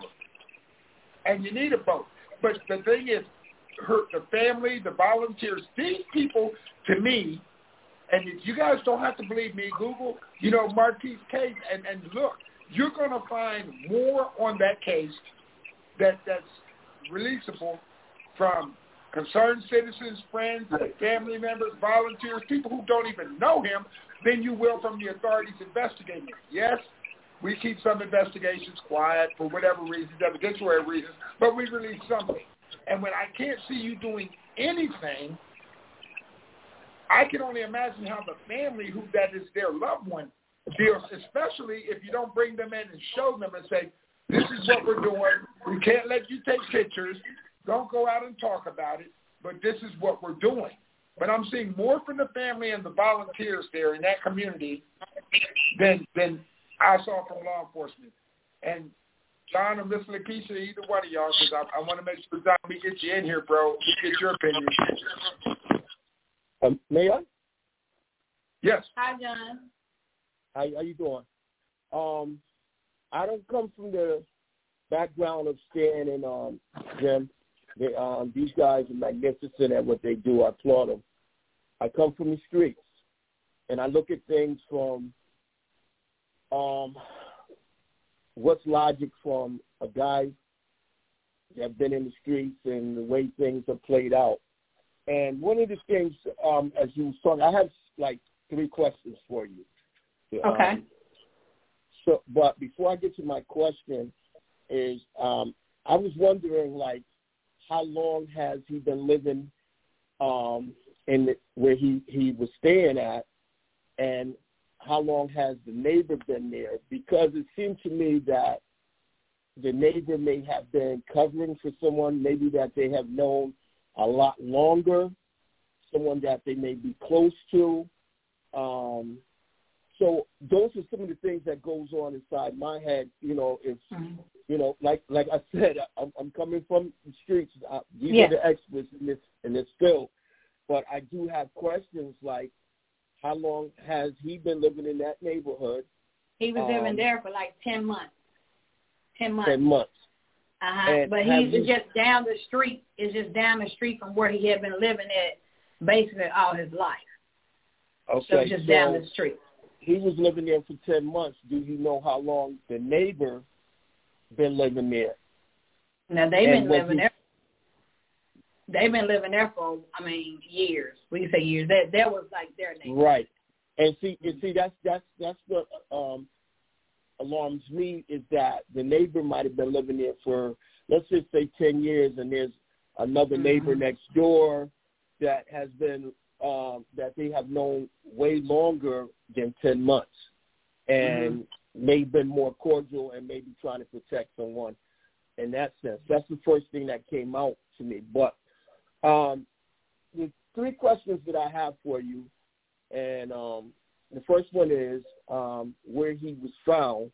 And you need a boat. But the thing is, the family, the volunteers, these people, to me, and if you guys don't have to believe me, Google, you know, Marquise case, and look, you're going to find more on that case that's releasable from concerned citizens, friends, family members, volunteers, people who don't even know him, than you will from the authorities investigating it. Yes, we keep some investigations quiet for whatever reasons, evidentiary reasons, but we release something. And when I can't see you doing anything, I can only imagine how the family, who that is their loved one, feels, especially if you don't bring them in and show them and say, this is what we're doing. We can't let you take pictures. Don't go out and talk about it, but this is what we're doing. But I'm seeing more from the family and the volunteers there in that community than I saw from law enforcement. And John or Miss Lakeisha, either one of y'all, because I want to make sure, John, we get you in here, bro. We get your opinion. May I? Yes. Hi, John. How you doing? I don't come from the background of Stan and Jim. These guys are magnificent at what they do. I applaud them. I come from the streets, and I look at things from what's logic from a guy that's been in the streets and the way things are played out. And one of the things, as you were talking, I have like 3 questions for you. Okay. But before I get to my question, is I was wondering, like, how long has he been living where he was staying at, and how long has the neighbor been there? Because it seemed to me that the neighbor may have been covering for someone maybe that they have known a lot longer, someone that they may be close to. So those are some of the things that goes on inside my head. It's like I said, I'm coming from the streets. These are the experts in this field, but I do have questions like, how long has he been living in that neighborhood? He was living there for like 10 months. 10 months. 10 months. But he's just down the street. It's just down the street from where he had been living at basically all his life. Okay. So just down the street. He was living there for 10 months. Do you know how long the neighbor been living there? Now, they've been living there. They've been living there for, years. We can say years. That was like their neighbor. Right. And see, that's what alarms me, is that the neighbor might have been living there for, let's just say 10 years, and there's another neighbor next door that has been that they have known way longer than 10 months, and may have been more cordial and maybe trying to protect someone in that sense. That's the first thing that came out to me. But the three questions that I have for you, and the first one is where he was found.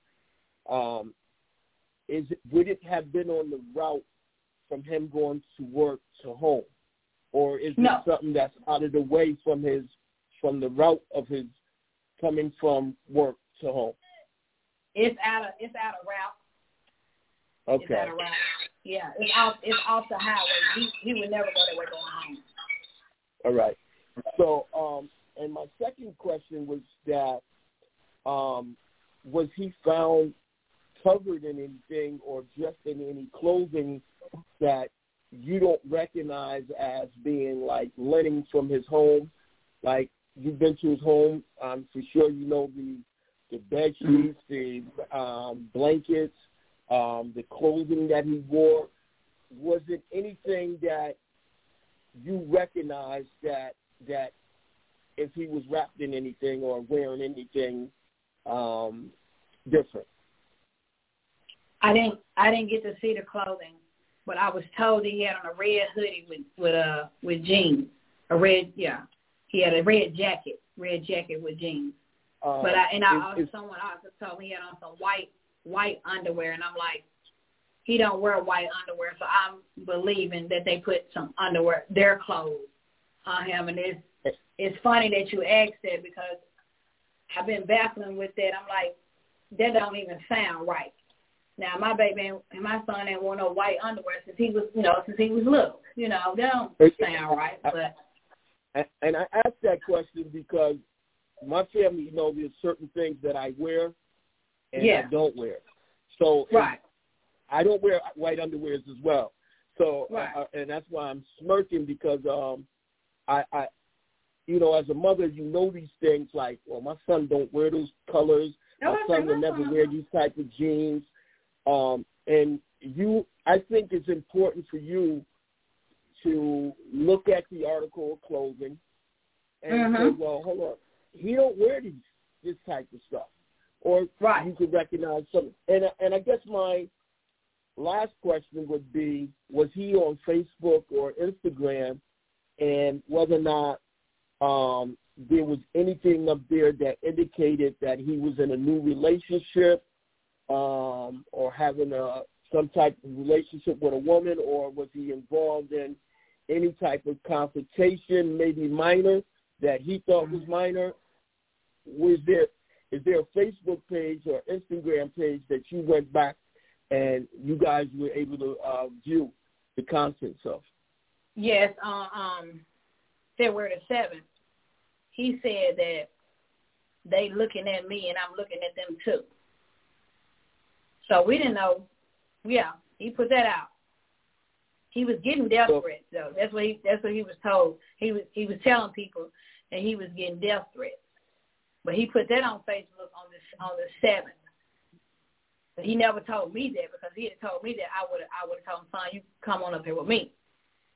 Would it have been on the route from him going to work to home, or is it something that's out of the way from the route of his coming from work to home? It's out of route. Okay. It's out of route. Yeah, it's off the highway. He would never go that way going home. All right. So, and my second question was that, was he found covered in anything or dressed in any clothing that you don't recognize as being like linen from his home? Like, you've been to his home, for sure you know the bed sheets, the blankets, the clothing that he wore. Was it anything that you recognize that if he was wrapped in anything or wearing anything different? I didn't get to see the clothing, but I was told he had on a red hoodie with jeans. He had a red jacket with jeans. Someone also told me he had on some white underwear, and I'm like, he don't wear white underwear, so I'm believing that they put some underwear, their clothes, on him. And it's funny that you asked that, because I've been battling with that. I'm like, that don't even sound right. Now, my son ain't worn no white underwear since he was little. That don't sound right. But and I asked that question because my family knows there's certain things that I wear and I don't wear. So I don't wear white underwears as well. So and that's why I'm smirking, because I as a mother, these things like, well, my son don't wear those colors. My son will never wear these type of jeans. And I think it's important for you to look at the article of clothing and say, well, hold on, he don't wear this type of stuff. Or you could recognize something. And I guess my last question would be, was he on Facebook or Instagram, and whether or not there was anything up there that indicated that he was in a new relationship, or having some type of relationship with a woman, or was he involved in any type of confrontation, maybe minor, that he thought was minor? Is there a Facebook page or Instagram page that you went back and you guys were able to view the contents of? Yes, February the 7th, he said that they looking at me and I'm looking at them too. So we didn't know. Yeah, he put that out. He was getting death threats, though. That's what he was told. He was telling people that he was getting death threats. But he put that on Facebook on the 7th. But he never told me that, because he had told me that I would have told him, son, you come on up here with me.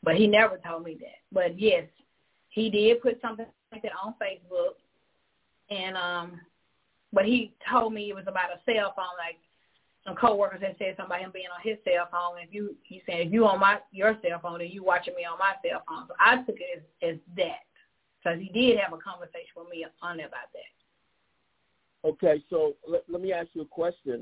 But he never told me that. But, yes, he did put something like that on Facebook. And but he told me it was about a cell phone, like some coworkers had said something about him being on his cell phone. And he said, if you on your cell phone, then you watching me on my cell phone. So I took it as that. Because he did have a conversation with me on there about that. Okay, so let me ask you a question.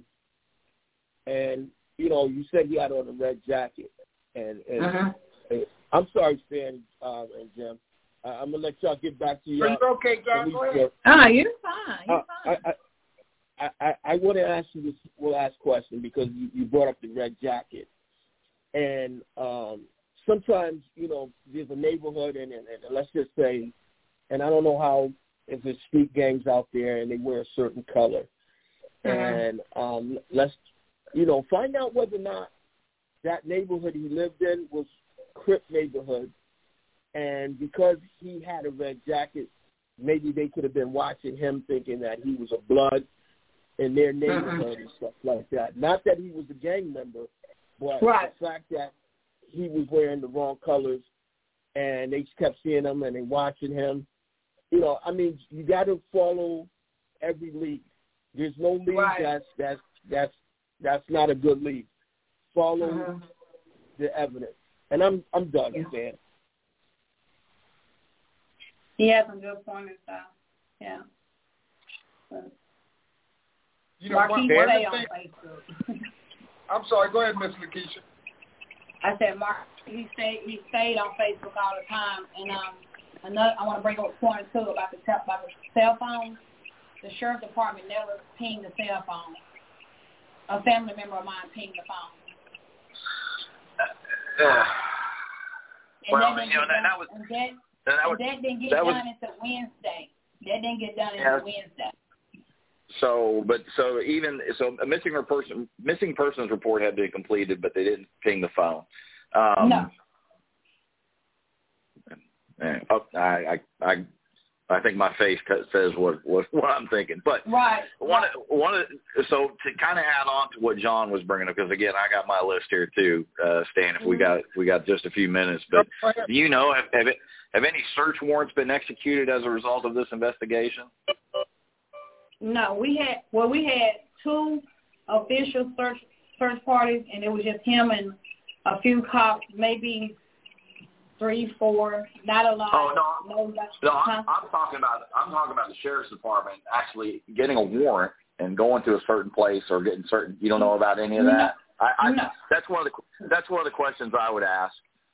And, you know, you said he had on a red jacket. And I'm sorry, Stan and Jim. I'm going to let y'all get back to you. Are you okay, John? Go ahead. You're fine. You're fine. I want to ask you this last question because you brought up the red jacket. And sometimes, you know, there's a neighborhood, and let's just say, and I don't know how, if there's street gangs out there and they wear a certain color. And let's, you know, find out whether or not that neighborhood he lived in was Crip neighborhood. And because he had a red jacket, maybe they could have been watching him thinking that he was a blood in their neighborhood and stuff like that. Not that he was a gang member, but the fact that he was wearing the wrong colors and they kept seeing him and they watching him. You know, I mean, you got to follow every lead. There's no lead that's not a good lead. Follow the evidence. And I'm done, Dan. He has some good pointers, though. Yeah. But you know, one on thing, I'm sorry. Go ahead, Miss Lakeisha. I said, Mark, he stayed on Facebook all the time, and I want to bring up a point too about the cell phone. The sheriff department never pinged the cell phone. A family member of mine pinged the phone. That didn't get done until Wednesday. That didn't get done until Wednesday. So a missing persons report had been completed, but they didn't ping the phone. No. I think my face says what I'm thinking. But so to kind of add on to what John was bringing up, because again I got my list here too, Stan. If we got just a few minutes, but do you know have any search warrants been executed as a result of this investigation? No, we had 2 official search parties, and it was just him and a few cops, maybe 3, 4, not a lot. Oh no, I'm talking about the sheriff's department actually getting a warrant and going to a certain place or getting certain. You don't know about any of that? No. That's one of the questions I would ask.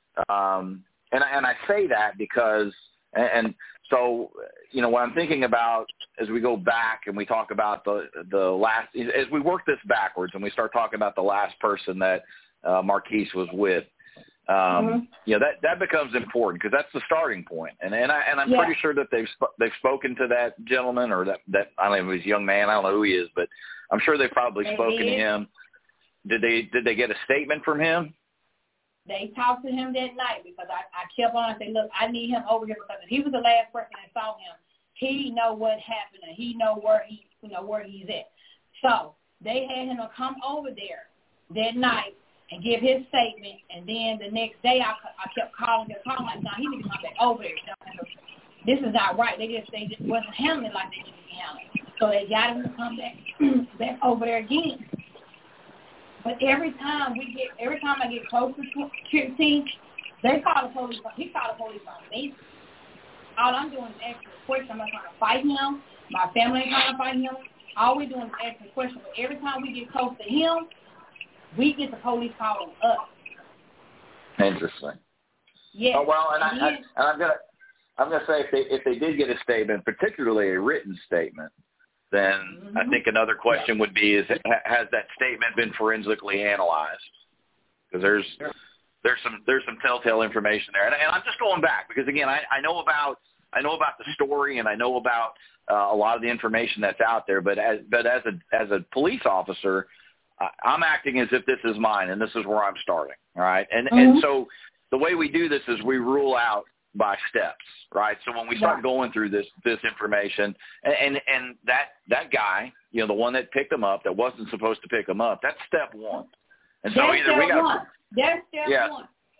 And I say that because and so you know what I'm thinking about as we go back and we talk about the last, as we work this backwards and we start talking about the last person that Marquise was with. You know, that becomes important because that's the starting point, and I'm pretty sure that they've spoken to that gentleman or that I don't know if he's a young man, I don't know who he is, but I'm sure they've probably spoken to him. Did they get a statement from him? They talked to him that night because I kept on and said, look, I need him over here because if he was the last person that saw him, he know what happened and he know where he's at. So they had him to come over there that night and give his statement, and then the next day I kept calling like, no, he needs to come back over there. This is not right. They just wasn't handling like they should be handling. So they got him to come back over there again. But every time I get closer to T, they call the police. He called the police on me. All I'm doing is asking questions. I'm not trying to fight him. My family ain't trying to fight him. All we're doing is asking questions. But every time we get close to him, we get the police calling us. Interesting. Yeah. Oh, well, and I'm gonna say if they did get a statement, particularly a written statement, then I think another question would be has that statement been forensically analyzed? Because there's some telltale information there, and I'm just going back because again I know about the story and I know about a lot of the information that's out there, but as a police officer, I'm acting as if this is mine and this is where I'm starting. All right, and so the way we do this is we rule out by steps, right? So when we start going through this information, and that guy, you know, the one that picked him up that wasn't supposed to pick him up, that's step one. And so that's step one.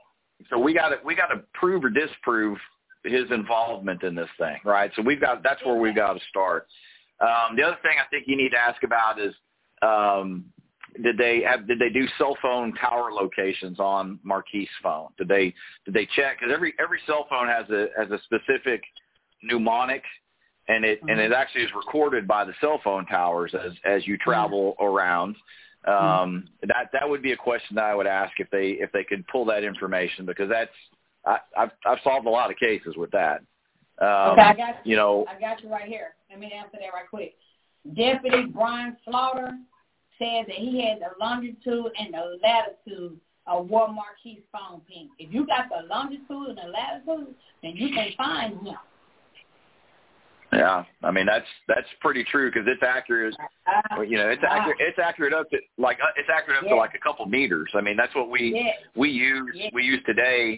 so we got to prove or disprove his involvement in this thing, right? So that's where we've got to start. The other thing I think you need to ask about is, did they do cell phone tower locations on Marquis' phone? Did they check? Because every cell phone has a specific mnemonic, and it actually is recorded by the cell phone towers as you travel around. That would be a question that I would ask if they could pull that information, because I've solved a lot of cases with that. Okay, I got you. I got you right here. Let me answer that right quick. Deputy Brian Slaughter says that he had the longitude and the latitude of what Marquis' phone pinged. If you got the longitude and the latitude, then you can find him. Yeah, I mean that's pretty true, because it's accurate. It's accurate up to like a couple meters. I mean, that's what we use. Yeah. We use today.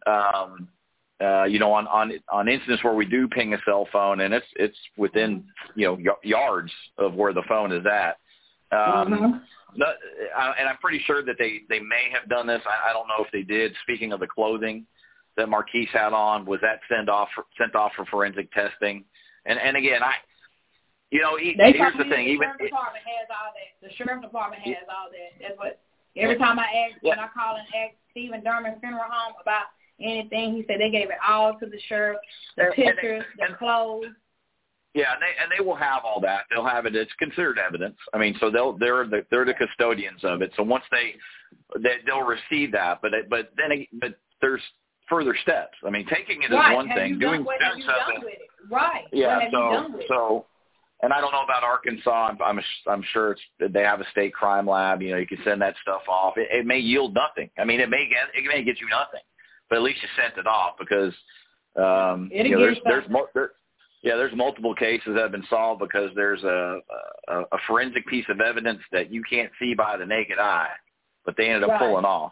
On incidents where we do ping a cell phone, and it's within yards of where the phone is at. And I'm pretty sure that they may have done this. I don't know if they did. Speaking of the clothing that Marquis had on, was that sent off for forensic testing? And again, here's the thing. The sheriff department has all that. The sheriff department has all that. That's what every time when I call and ask Stephen Dermott Funeral Home about anything, he said they gave it all to the sheriff, the pictures, the clothes. Yeah, and they will have all that. They'll have it. It's considered evidence. I mean, so they're the custodians of it. So once they'll receive that, but there's further steps. I mean, taking it is one thing. Doing something. Right. Yeah. So, and I don't know about Arkansas. I'm sure they have a state crime lab. You can send that stuff off. It may yield nothing. I mean, it may get you nothing, but at least you sent it off, because there's multiple cases that have been solved because there's a forensic piece of evidence that you can't see by the naked eye, but they ended up pulling off.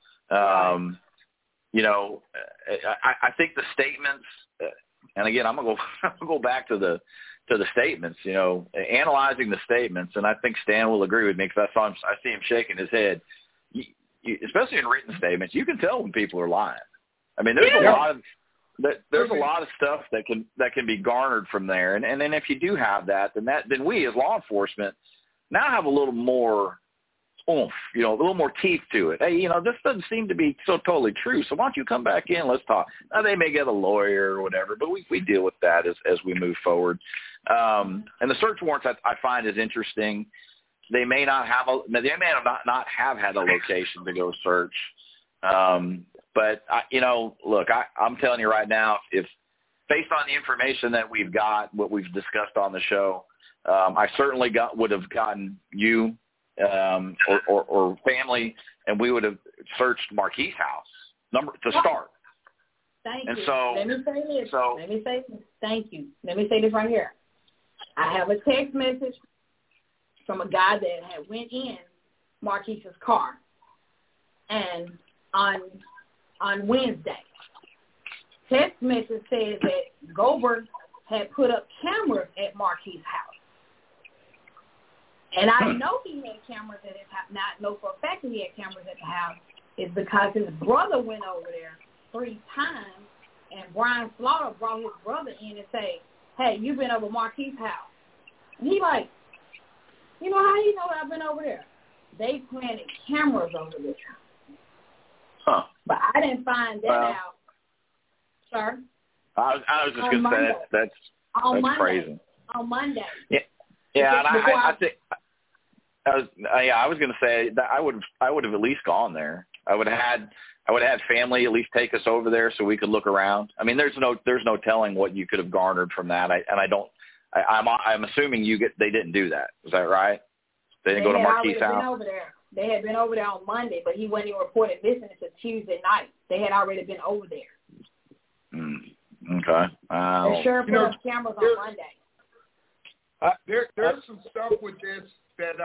I think the statements, and again, I'm gonna go back to the statements. Analyzing the statements, and I think Stan will agree with me, because I see him shaking his head. Especially in written statements, you can tell when people are lying. I mean, there's a lot of stuff that can be garnered from there, and then if you do have that, then we as law enforcement now have a little more oomph, a little more teeth to it. Hey, this doesn't seem to be so totally true, so why don't you come back in? Let's talk. Now, they may get a lawyer or whatever, but we deal with that as we move forward. And the search warrants I find is interesting. They may not have not have had a location to go search. But look, I'm telling you right now, if based on the information that we've got, what we've discussed on the show, I certainly would have gotten you or family, and we would have searched Marquis' house to start. Thank and you. So, let me say this. Thank you. Let me say this right here. I have a text message from a guy that had went in Marquis' car, and on Wednesday, text message says that Goldberg had put up cameras at Marquis' house. And I know he had cameras at his house. Not know for a fact that he had cameras at the house is because his brother went over there 3 times, and Brian Slaughter brought his brother in and say, "Hey, you've been over Marquis' house." And he like, how you know I've been over there? They planted cameras over this house. Huh. But I didn't find that out, sir. I was just going to say that's crazy. On Monday. Yeah, and I was going to say that I would have at least gone there. I would have had family at least take us over there so we could look around. I mean, there's no telling what you could have garnered from that. I'm assuming they didn't do that. Is that right? They didn't go to Marquis' house. Been over there. They had been over there on Monday, but he wasn't even reported missing until Tuesday night. They had already been over there. Okay. The sheriff put up cameras on Monday. There's some stuff with this that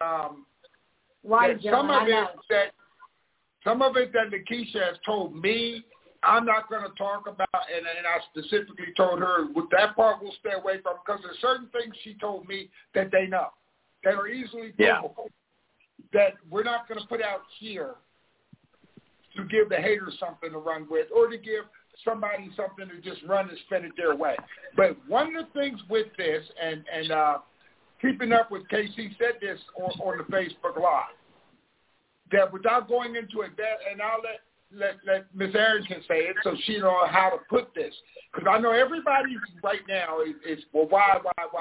some of it that Lakeisha has told me, I'm not going to talk about, and I specifically told her that part we'll stay away from, because there's certain things she told me that they know that are easily provable that we're not going to put out here to give the haters something to run with or to give somebody something to just run and spend it their way. But one of the things with this, and keeping up with KC said this on the Facebook Live, that without going into it, and I'll let Ms. Arrington say it so she knows how to put this. Because I know everybody right now is well, why?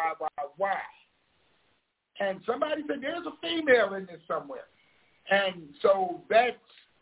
And somebody said there's a female in this somewhere. And so that's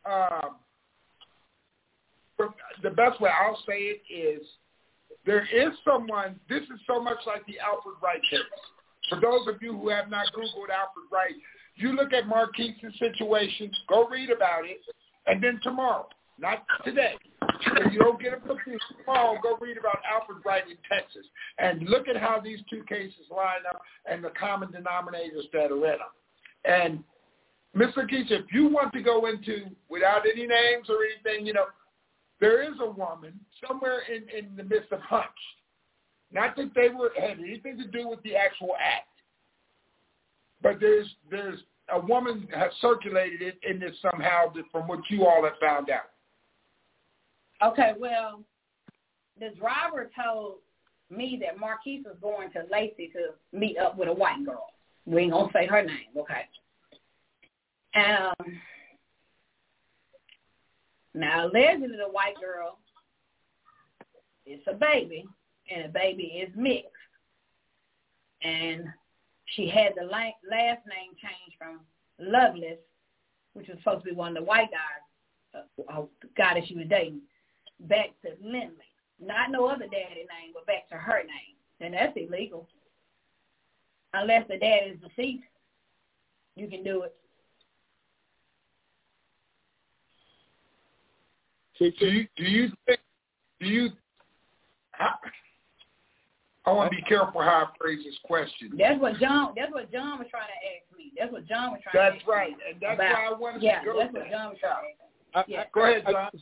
the best way I'll say it is there is someone, this is so much like the Alfred Wright case. For those of you who have not Googled Alfred Wright, you look at Marquise's situation, go read about it, and then tomorrow, not today, if you don't get it confused, tomorrow go read about Alfred Wright in Texas and look at how these two cases line up and the common denominators that are in them. And Ms. Lakeisha, if you want to go into, without any names or anything, there is a woman somewhere in the midst of Punch. Not that they had anything to do with the actual act, but there's a woman has circulated it in this somehow from what you all have found out. Okay, well, the driver told me that Marquise was going to Lacey to meet up with a white girl. We ain't gonna say her name, okay? Now, allegedly, the white girl is a baby, and the baby is mixed. And she had the last name changed from Loveless, which was supposed to be one of the white guys, the guy that she was dating, back to Lindley. Not no other daddy name, but back to her name. And that's illegal. Unless the dad is deceased, you can do it. I want to be careful how I phrase this question. That's what John was trying to ask me. That's what John was trying to ask me. That's right. And that's why I wanted to go that's what John was trying to ask me. Go ahead,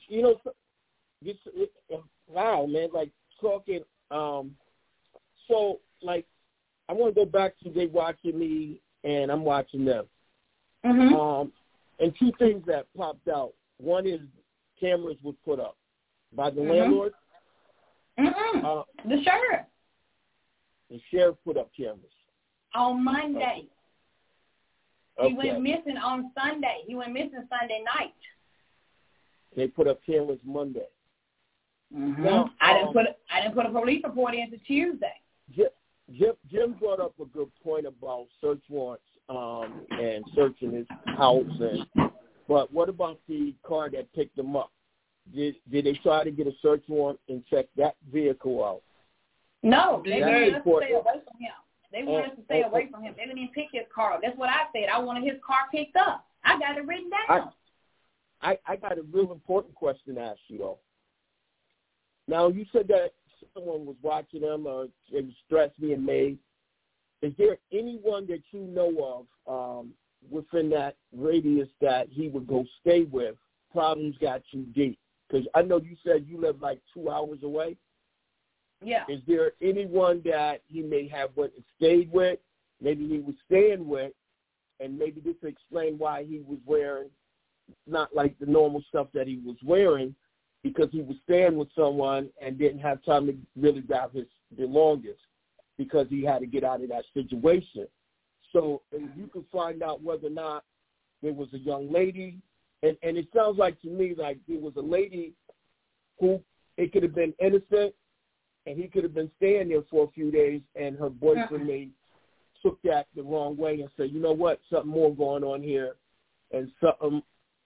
John. Wow, man, like talking, so, like, I want to go back to they watching me and I'm watching them. Mm-hmm. And two things that popped out. One is cameras was put up by the mm-hmm. landlord. Mm-hmm. The sheriff. The sheriff put up cameras. On Monday. Okay. He went missing on Sunday. He went missing Sunday night. They put up cameras Monday. Mm-hmm. Now, I didn't put a police report in until Tuesday. Jim brought up a good point about search warrants and searching his house. But what about the car that picked him up? Did they try to get a search warrant and check that vehicle out? No, they wanted us to stay away from him. They wanted us to stay away from him. They didn't even pick his car up. That's what I said. I wanted his car picked up. I got it written down. I got a real important question to ask you, though. Now, you said that someone was watching him or it was stress being made. Is there anyone that you know of within that radius that he would go stay with? Problems got too deep. Because I know you said you live like 2 hours away. Yeah. Is there anyone that he may have stayed with, maybe he was staying with, and maybe this will explain why he was wearing not like the normal stuff that he was wearing, because he was staying with someone and didn't have time to really grab his belongings because he had to get out of that situation. So if you can find out whether or not there was a young lady, and it sounds like to me like there was a lady who it could have been innocent and he could have been staying there for a few days and her boyfriend may took that the wrong way and said, you know what, something more going on here and something.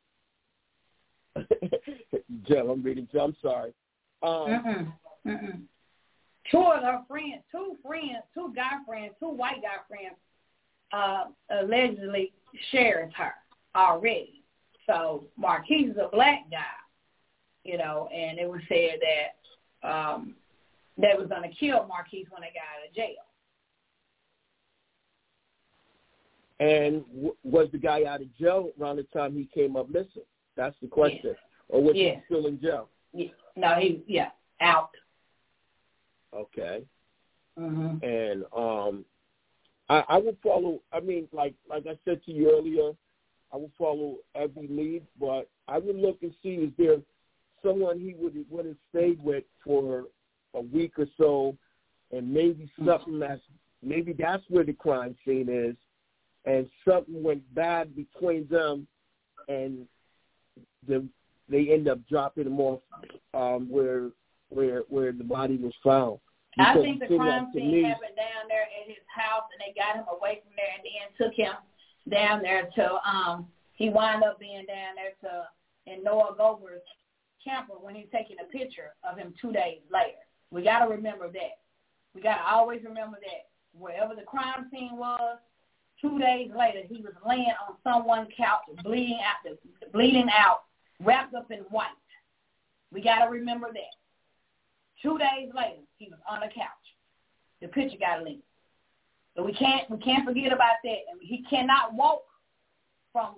Jill, I'm reading. I'm sorry. Two of her friends, two guy friends, two white guy friends, allegedly shared her already. So Marquise is a black guy, and it was said that they was going to kill Marquise when they got out of jail. And was the guy out of jail around the time he came up missing? That's the question. Yes. Or was he still in jail? Yeah. No, out. Okay. Mm-hmm. And I would follow. I mean, like I said to you earlier, I will follow every lead, but I would look and see, is there someone he would have stayed with for a week or so, and maybe something maybe that's where the crime scene is, and something went bad between them, and they end up dropping him off where the body was found. I think the crime scene happened down there at his house, and they got him away from there, and then took him down there to he wound up being down there in Noah Gober's camper when he's taking a picture of him 2 days later. We got to remember that. We got to always remember that. Wherever the crime scene was, 2 days later, he was laying on someone's couch, bleeding out, wrapped up in white. We got to remember that. 2 days later, he was on the couch. The picture got leaked. So we can't forget about that. And he cannot walk from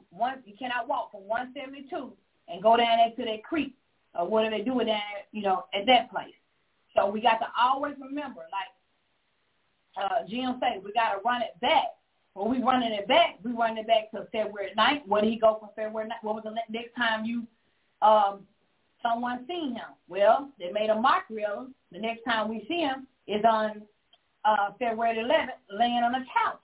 172 and go down there to that creek or what are they doing down there, at that place. So we got to always remember, like Jim said, we got to run it back. When we running it back to February 9th. Where did he go from February 9th? What was the next time someone seen him? Well, they made a mockery of him. The next time we see him is on February 11th, laying on a couch.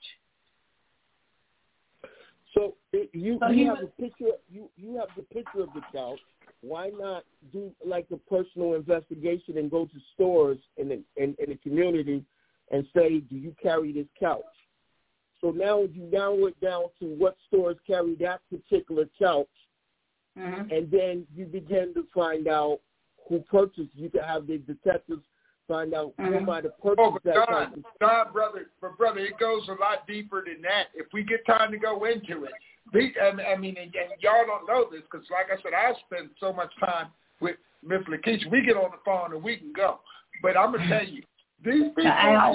So you have the picture. You have the picture of the couch. Why not do like a personal investigation and go to stores in the community and say, do you carry this couch? So now you narrow it down to what stores carry that particular couch, and then you begin to find out who purchased. You can have the detectives find out who might have purchased that couch. Brother, it goes a lot deeper than that. If we get time to go into it. And y'all don't know this because, like I said, I spend so much time with Miss Lakeisha. We get on the phone and we can go. But I'm going to tell you, these people, I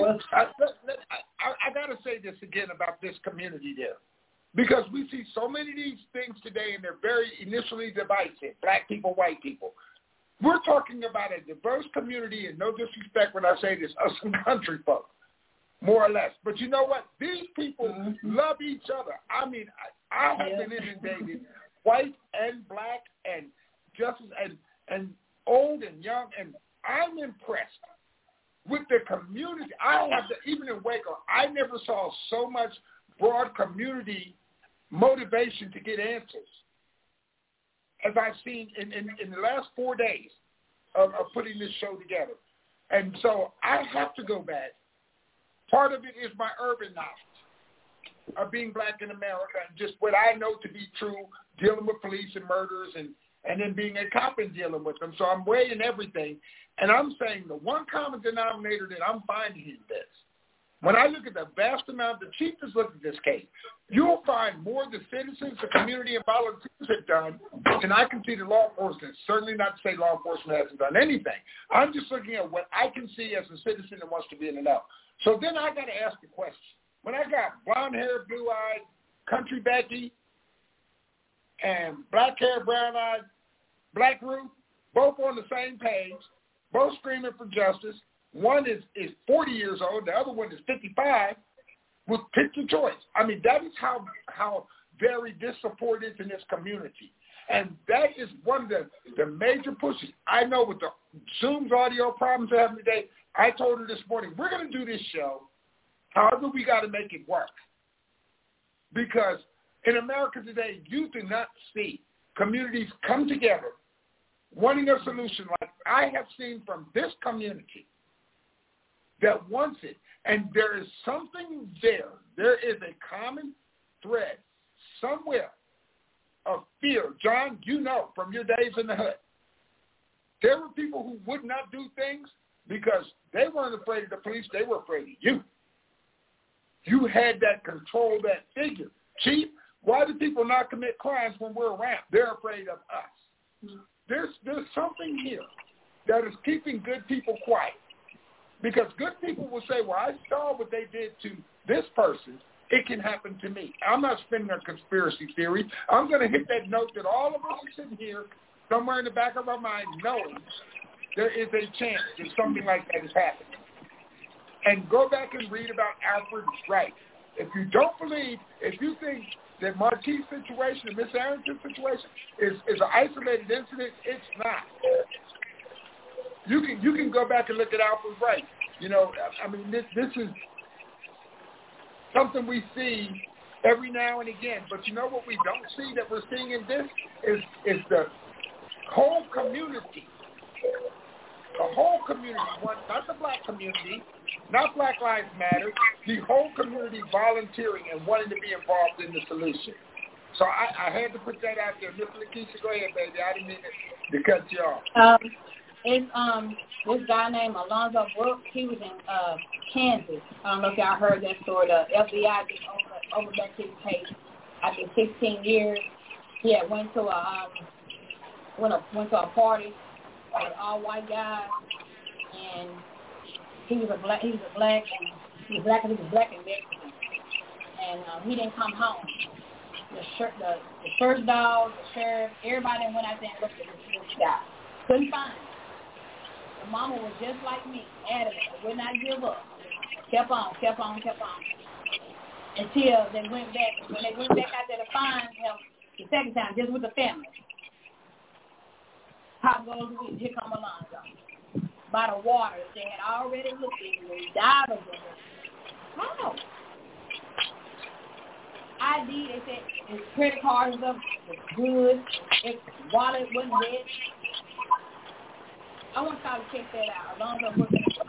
got to say this again about this community there. Because we see so many of these things today and they're very initially divisive, black people, white people. We're talking about a diverse community, and no disrespect when I say this, us some country folk, more or less. But you know what? These people love each other. I mean, I have been inundated, white and black and justice and old and young, and I'm impressed with the community. Even in Waco, I never saw so much broad community motivation to get answers as I've seen in the last 4 days of putting this show together. And so I have to go back. Part of it is my urban knowledge of being black in America and just what I know to be true, dealing with police and murders and then being a cop and dealing with them. So I'm weighing everything. And I'm saying the one common denominator that I'm finding is this. When I look at the vast amount, the chief has looked at this case, you'll find more the citizens, the community, and volunteers have done than I can see the law enforcement. Certainly not to say law enforcement hasn't done anything. I'm just looking at what I can see as a citizen that wants to be in the know. So then I got to ask the question. When I got blonde hair, blue-eyed, country Becky, and black hair, brown-eyed, black Ruth, both on the same page, both screaming for justice. One is 40 years old. The other one is 55. Well, pick your choice. I mean, that is how very this support is in this community. And that is one of the major pushes. I know with the Zoom's audio problems they're having today, I told her this morning, we're going to do this show. However, we got to make it work. Because in America today, you do not see communities come together wanting a solution like I have seen from this community that wants it. And there is something there. There is a common thread somewhere of fear. John, you know from your days in the hood, there were people who would not do things because they weren't afraid of the police. They were afraid of you. You had that control, that figure. Chief, why do people not commit crimes when we're around? They're afraid of us. There's something here that is keeping good people quiet. Because good people will say, well, I saw what they did to this person. It can happen to me. I'm not spinning a conspiracy theory. I'm going to hit that note that all of us are sitting here somewhere in the back of our mind knowing there is a chance that something like that is happening. And go back and read about Alfred Wright. If you don't believe, if you think that Marquis situation, the Miss Arrington situation, is an isolated incident. It's not. You can go back and look at Alfred Wright. You know, I mean, this is something we see every now and again. But you know what we don't see that we're seeing in this is the whole community. The whole community, not the black community, not Black Lives Matter, the whole community volunteering and wanting to be involved in the solution. So I had to put that out there. Miss Lakeisha, go ahead, baby. I didn't mean to cut you off. It's this guy named Alonzo Brooks. He was in Kansas. I don't know if y'all heard that story. The FBI just opened up his case after 16 years. He had went to a party with all white guys, and he was black and Mexican, and he didn't come home. The search dogs, the sheriff, everybody went out there and looked at this guy. Couldn't find him. The mama was just like me, adamant, would not give up. Kept on. Until they went back. When they went back out there to find him the second time, just with the family. Pop goes with, here come Alonzo. By the water, they had already looked at him. They died of him. How? ID, they said his credit card was good. His wallet wasn't dead. I want y'all to check that out. Alonzo,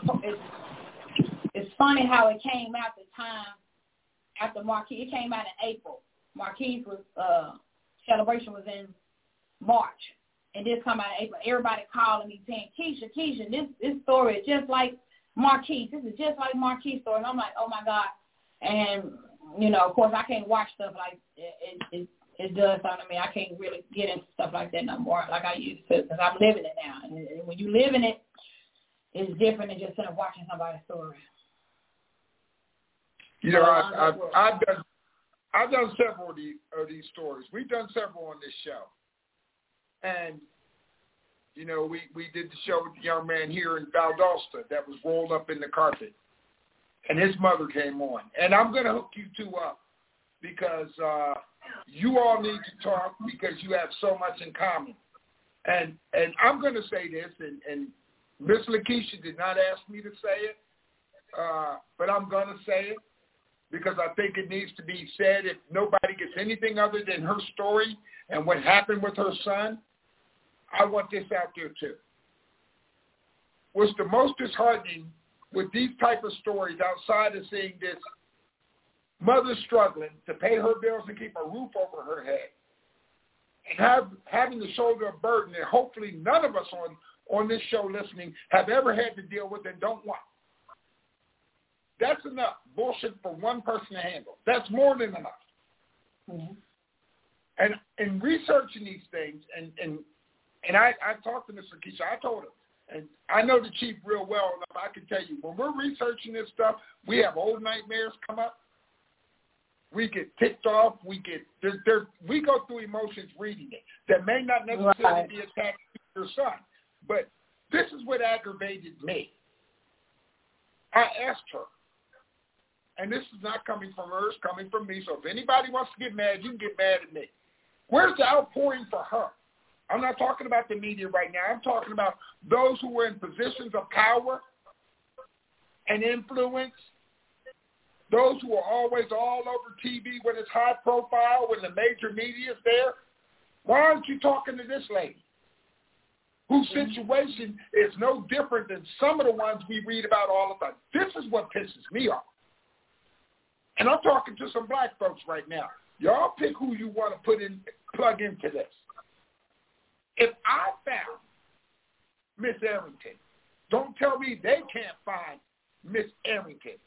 it's funny how it came out the time after Marquis. It came out in April. Marquis was celebration was in March, and this come out in April. Everybody calling me saying, Keisha, this story is just like Marquis. This is just like Marquis' story. And I'm like, oh my God. And you know, of course, I can't watch stuff like it does something to me. I can't really get into stuff like that no more like I used to because I'm living it now. And when you live in it, it's different than just watching somebody's story. You know, I've done several of these stories. We've done several on this show. And, you know, we did the show with the young man here in Valdosta that was rolled up in the carpet. And his mother came on. And I'm going to hook you two up because you all need to talk because you have so much in common. And I'm going to say this, and Miss Lakeisha did not ask me to say it, but I'm going to say it because I think it needs to be said. If nobody gets anything other than her story and what happened with her son, I want this out there too. What's the most disheartening with these type of stories outside of seeing this mother struggling to pay her bills and keep a roof over her head and having to shoulder a burden that hopefully none of us on this show listening have ever had to deal with and don't want. That's enough bullshit for one person to handle. That's more than enough. Mm-hmm. And in researching these things, and I talked to Mr. Keisha, I told him, and I know the chief real well enough, I can tell you, when we're researching this stuff, we have old nightmares come up. We get ticked off. We go through emotions reading it that may not necessarily be attached to your son. But this is what aggravated me. I asked her, and this is not coming from her, it's coming from me. So if anybody wants to get mad, you can get mad at me. Where's the outpouring for her? I'm not talking about the media right now. I'm talking about those who were in positions of power and influence, those who are always all over TV when it's high profile, when the major media is there. Why aren't you talking to this lady whose situation is no different than some of the ones we read about all the time? This is what pisses me off. And I'm talking to some black folks right now. Y'all pick who you want to plug into this. If I found Miss Arrington, don't tell me they can't find Miss Arrington.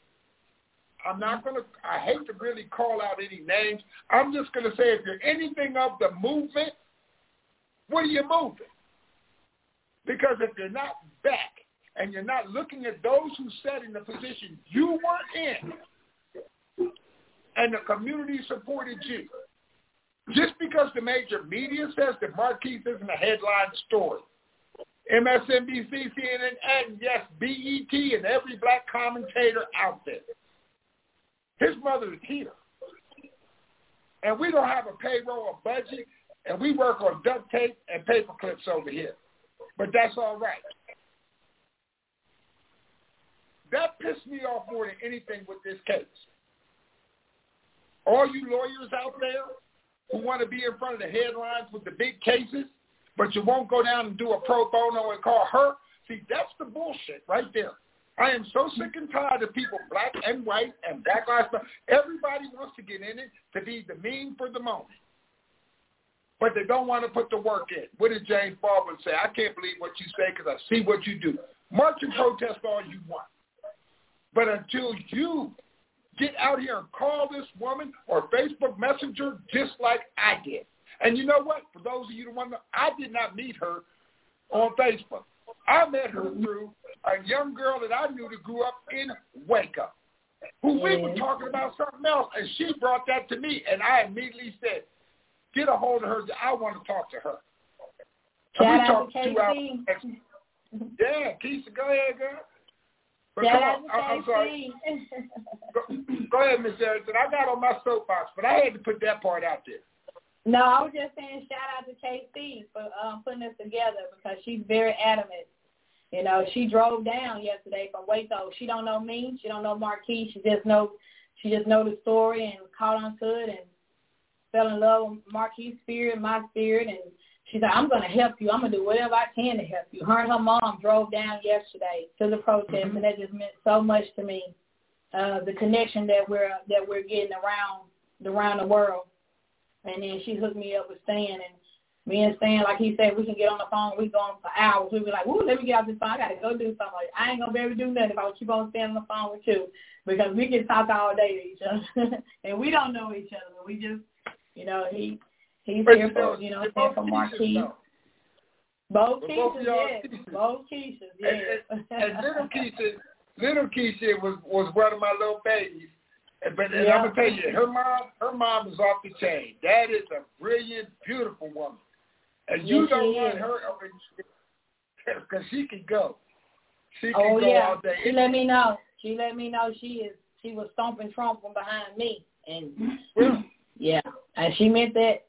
I hate to really call out any names. I'm just going to say if you're anything of the movement, what are you moving? Because if you're not back and you're not looking at those who sat in the position you were in and the community supported you, just because the major media says that Marquis isn't a headline story, MSNBC, CNN, and yes, BET and every black commentator out there, his mother is here. and we don't have a payroll or budget, and we work on duct tape and paper clips over here. But that's all right. That pissed me off more than anything with this case. All you lawyers out there who want to be in front of the headlines with the big cases, but you won't go down and do a pro bono and call her, see, that's the bullshit right there. I am so sick and tired of people, black and white and Black Lives Matter. Everybody wants to get in it to be the meme for the moment. But they don't want to put the work in. What did James Baldwin say? I can't believe what you say because I see what you do. March and protest all you want. But until you get out here and call this woman or Facebook Messenger just like I did. And you know what? For those of you who want to know, I did not meet her on Facebook. I met her through a young girl that I knew that grew up in Waco, who we were talking about something else, and she brought that to me, and I immediately said, get a hold of her. I want to talk to her. Shout out to KC. Yeah, Keisha, go ahead, girl. But Shout come on, out to I'm sorry. Go ahead, Ms. Erickson. I got on my soapbox, but I had to put that part out there. No, I was just saying shout out to KC for putting this together because she's very adamant. You know, she drove down yesterday from Waco. She don't know me. She don't know Marquise. She just know the story and caught on to it and fell in love with Marquise's spirit, my spirit, and she said, I'm going to help you. I'm going to do whatever I can to help you. Her and her mom drove down yesterday to the protest, and that just meant so much to me. The connection that we're getting around the world. And then she hooked me up with Stan, and me and Stan, like he said, we can get on the phone. We go on for hours. We be like, "Woo, let me get off this phone. I got to go do something. I ain't gonna be able to do nothing if I keep on staying on the phone with you because we can talk all day to each other, and we don't know each other. We just, you know, he's here for, you know, here for Marquise. Both Keishas, yes. Both Keishas, yes. And little Keisha was one of my little babies. But and I'm gonna tell you, her mom is off the chain. That is a brilliant, beautiful woman, and you don't want her because she can go. She can go all day. She let me know. She was stomping Trump from behind me, and and she meant that.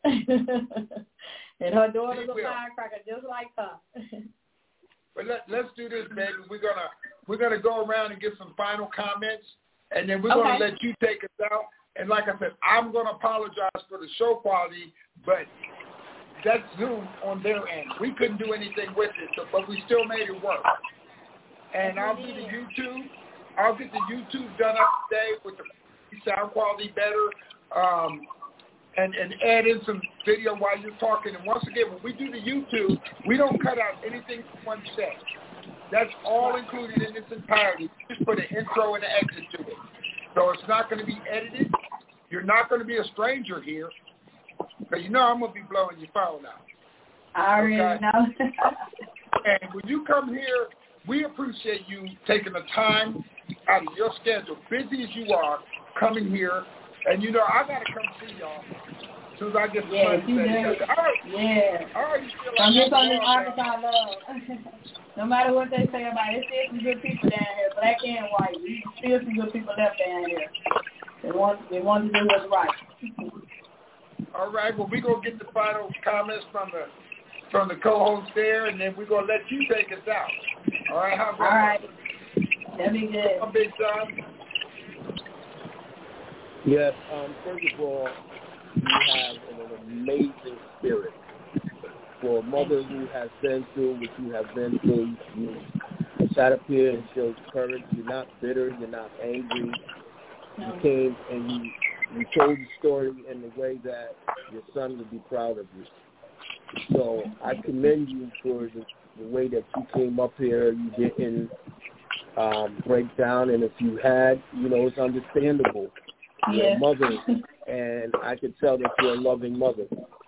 And her daughter's a firecracker just like her. But let's do this, baby. We're gonna go around and get some final comments. And then we're going to let you take us out. And like I said, I'm going to apologize for the show quality, but that's Zoom on their end. We couldn't do anything with it, but we still made it work. And I'll get the YouTube. I'll get the YouTube done up today with the sound quality better, and add in some video while you're talking. And once again, when we do the YouTube, we don't cut out anything from one set. That's all included in its entirety. Just put an intro and an exit to it. So it's not going to be edited. You're not going to be a stranger here. Because you know I'm going to be blowing your phone out. I already know. And when you come here, we appreciate you taking the time out of your schedule, busy as you are, coming here. And, you know, I got to come see y'all as soon as I get the money. I'm just on this Arkansas love. No matter what they say about it, there's still some good people down here, black and white. There's still some good people left down here. They want to do what's right. All right. Well, we're going to get the final comments from the co-host there, and then we're going to let you take us out. All right? All right. That'd be good. Big John. Yes. First of all, you have an amazing spirit. For a mother who has been through what you have been through, you sat up here and showed courage. You're not bitter. You're not angry. You came and you told the story in the way that your son would be proud of you. So I commend you for the way that you came up here. You didn't break down, and if you had, you know, it's understandable. You're a mother, and I could tell that you're a loving mother.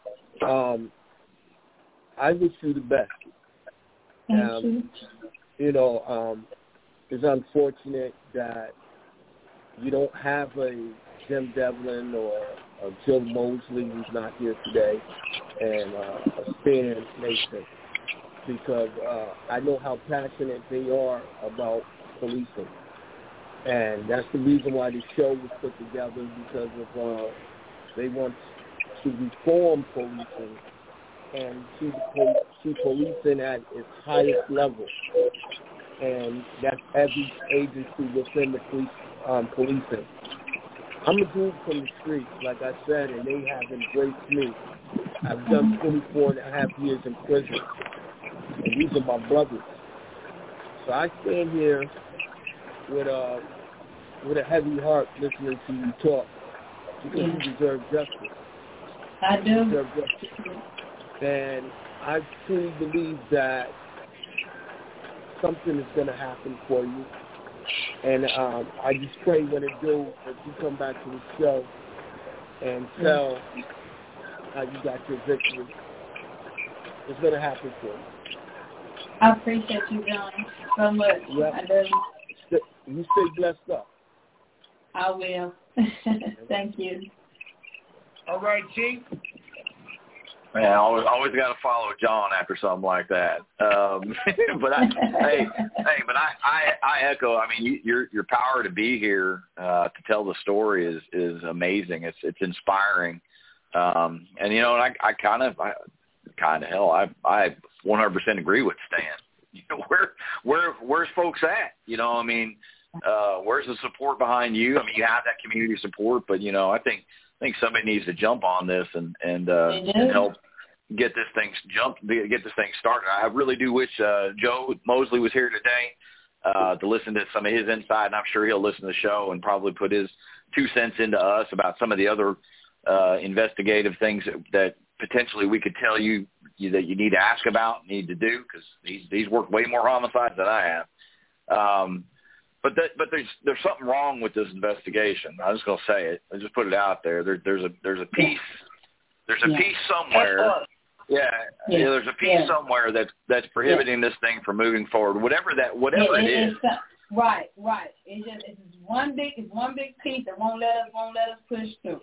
I wish you the best. Thank you. You know, it's unfortunate that you don't have a Jim Devlin or a Joe Mosley who's not here today, and a Stan Mason, because I know how passionate they are about policing. And that's the reason why the show was put together, because of they want to reform policing and see policing at its highest level. And that's every agency within the policing. I'm a dude from the streets, like I said, and they have embraced me. I've done 24 and a half years in prison, and these are my brothers. So I stand here with a heavy heart listening to you talk, because you deserve justice. I do. You deserve justice. And I truly believe that something is going to happen for you. And I just pray when it do, that you come back to the show and tell how you got your victory. It's going to happen for you. I appreciate you, John, so much. Yep. I do. You stay blessed up. I will. Thank you. All right, Chief. Man, I always got to follow John after something like that. But I echo. I mean, your power to be here to tell the story is amazing. It's inspiring. And I kind of 100% agree with Stan. Where's folks at? I mean, where's the support behind you? I mean, you have that community support, but I think somebody needs to jump on this and help get this thing started. I really do wish Joe Mosley was here today to listen to some of his insight, and I'm sure he'll listen to the show and probably put his 2 cents into us about some of the other investigative things that potentially we could tell you that you need to ask about, need to do, because he's worked way more homicides than I have. But there's something wrong with this investigation. I'm just gonna say it. I just put it out there. There's a piece. There's a piece somewhere. There's a piece somewhere that's prohibiting this thing from moving forward. Whatever it is. Right. It's just one big piece that won't let us push through.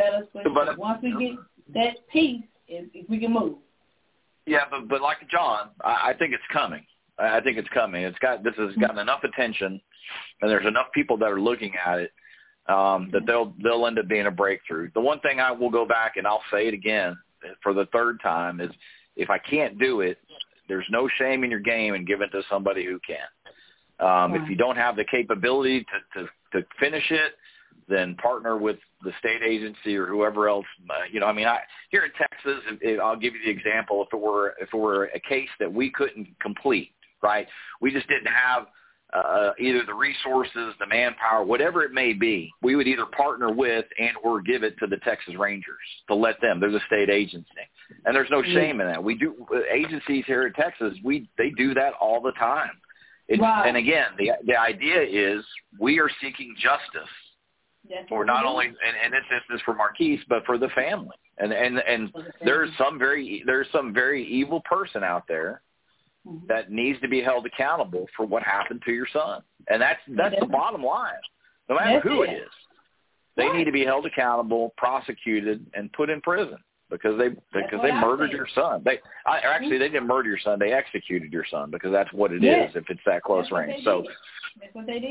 But once we get that piece, if we can move. Yeah, but like John, I think it's coming. I think it's coming. This has gotten enough attention, and there's enough people that are looking at it that they'll end up being a breakthrough. The one thing I will go back and I'll say it again for the third time is, if I can't do it, there's no shame in your game in giving it to somebody who can. If you don't have the capability to finish it, then partner with the state agency or whoever else. Here in Texas, I'll give you the example. If it were a case that we couldn't complete, right? We just didn't have either the resources, the manpower, whatever it may be. We would either partner with and or give it to the Texas Rangers to let them. They're the state agency, and there's no shame in that. We do agencies here in Texas. They do that all the time. And again, the idea is we are seeking justice for not only, and this is for Marquise, but for the family. And there's some very evil person out there that needs to be held accountable for what happened to your son. And that's the bottom line. No matter who it is, they need to be held accountable, prosecuted, and put in prison because they murdered your son. They didn't murder your son. They executed your son, because that's what it is if it's that close range. So that's what they did.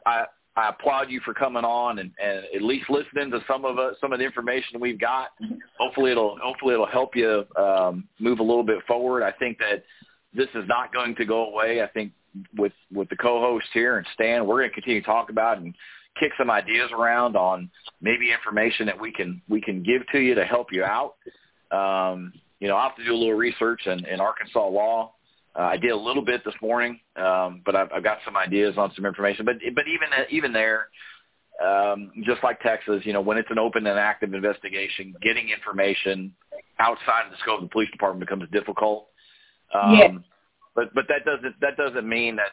I applaud you for coming on and at least listening to some of the information we've got. Hopefully it'll help you move a little bit forward. I think that this is not going to go away. I think with the co-host here and Stan, we're going to continue to talk about and kick some ideas around on maybe information that we can give to you to help you out. I'll have to do a little research in Arkansas law. I did a little bit this morning, but I've got some ideas on some information. But even there, just like Texas, when it's an open and active investigation, getting information outside of the scope of the police department becomes difficult. But that doesn't mean that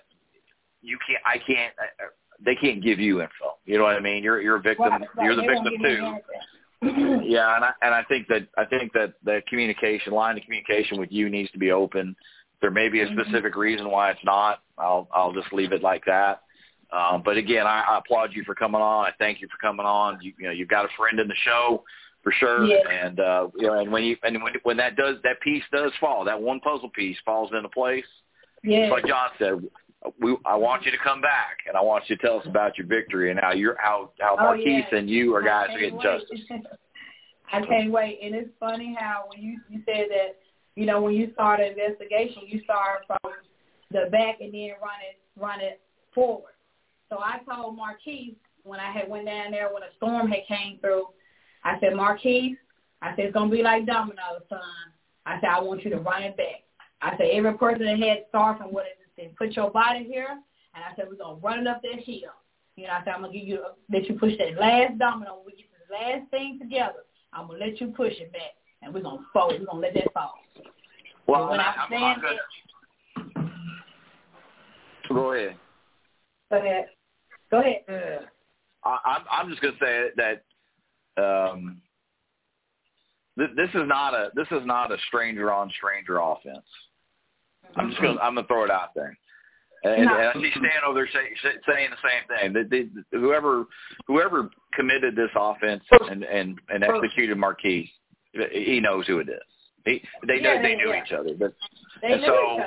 they can't give you info. You know what I mean? You're a victim. Right. You're the victim too. Yeah, and I think that the line of communication with you needs to be open. There may be a specific reason why it's not. I'll just leave it like that. But again, I applaud you for coming on. I thank you for coming on. You've got a friend in the show for sure. Yeah. And when that piece does fall, that one puzzle piece falls into place. Yeah. Like John said, I want you to come back, and I want you to tell us about your victory and how Marquise and you are guys are getting justice. I can't wait. And it's funny how when you said that, you know, when you start an investigation, you start from the back and then run it forward. So I told Marquise when I had went down there when a storm had came through, I said, Marquise, I said, it's going to be like dominoes, son. I said, I want you to run it back. I said, every person that had start from what it said, put your body here, and I said, we're going to run it up that hill. You know, I said, I'm going to give you, let you push that last domino. When we get to the last thing together, I'm going to let you push it back, and we're going to fold. We're going to let that fall. Well, when I'm good. Go ahead. Go ahead. Yeah. I'm just going to say that this is not a stranger on stranger offense. I'm gonna throw it out there. And I see Stan over there saying the same thing. Whoever committed this offense and executed Marquise, he knows who it is. They knew each other, but they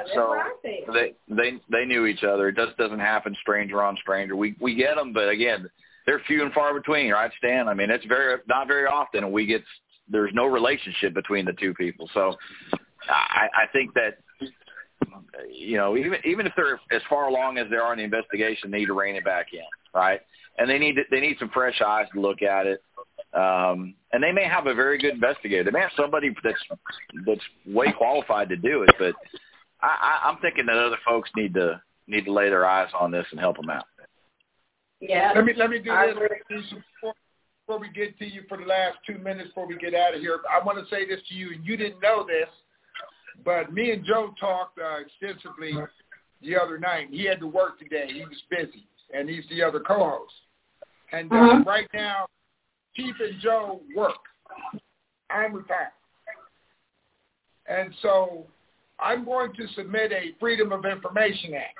knew each other. It just doesn't happen stranger on stranger. We get them, but again, they're few and far between, right, Stan? I mean, it's not very often, and there's no relationship between the two people. So I think that, you know, even if they're as far along as they are in the investigation, they need to rein it back in, right? And they need some fresh eyes to look at it. And they may have a very good investigator. They may have somebody that's way qualified to do it, but I'm thinking that other folks need to lay their eyes on this and help them out. Yeah. Let me do this before we get to you for the last 2 minutes before we get out of here. I want to say this to you, and you didn't know this, but me and Joe talked extensively the other night. He had to work today. He was busy, and he's the other co-host. And right now, Chief and Joe work. I'm retired. And so I'm going to submit a Freedom of Information Act.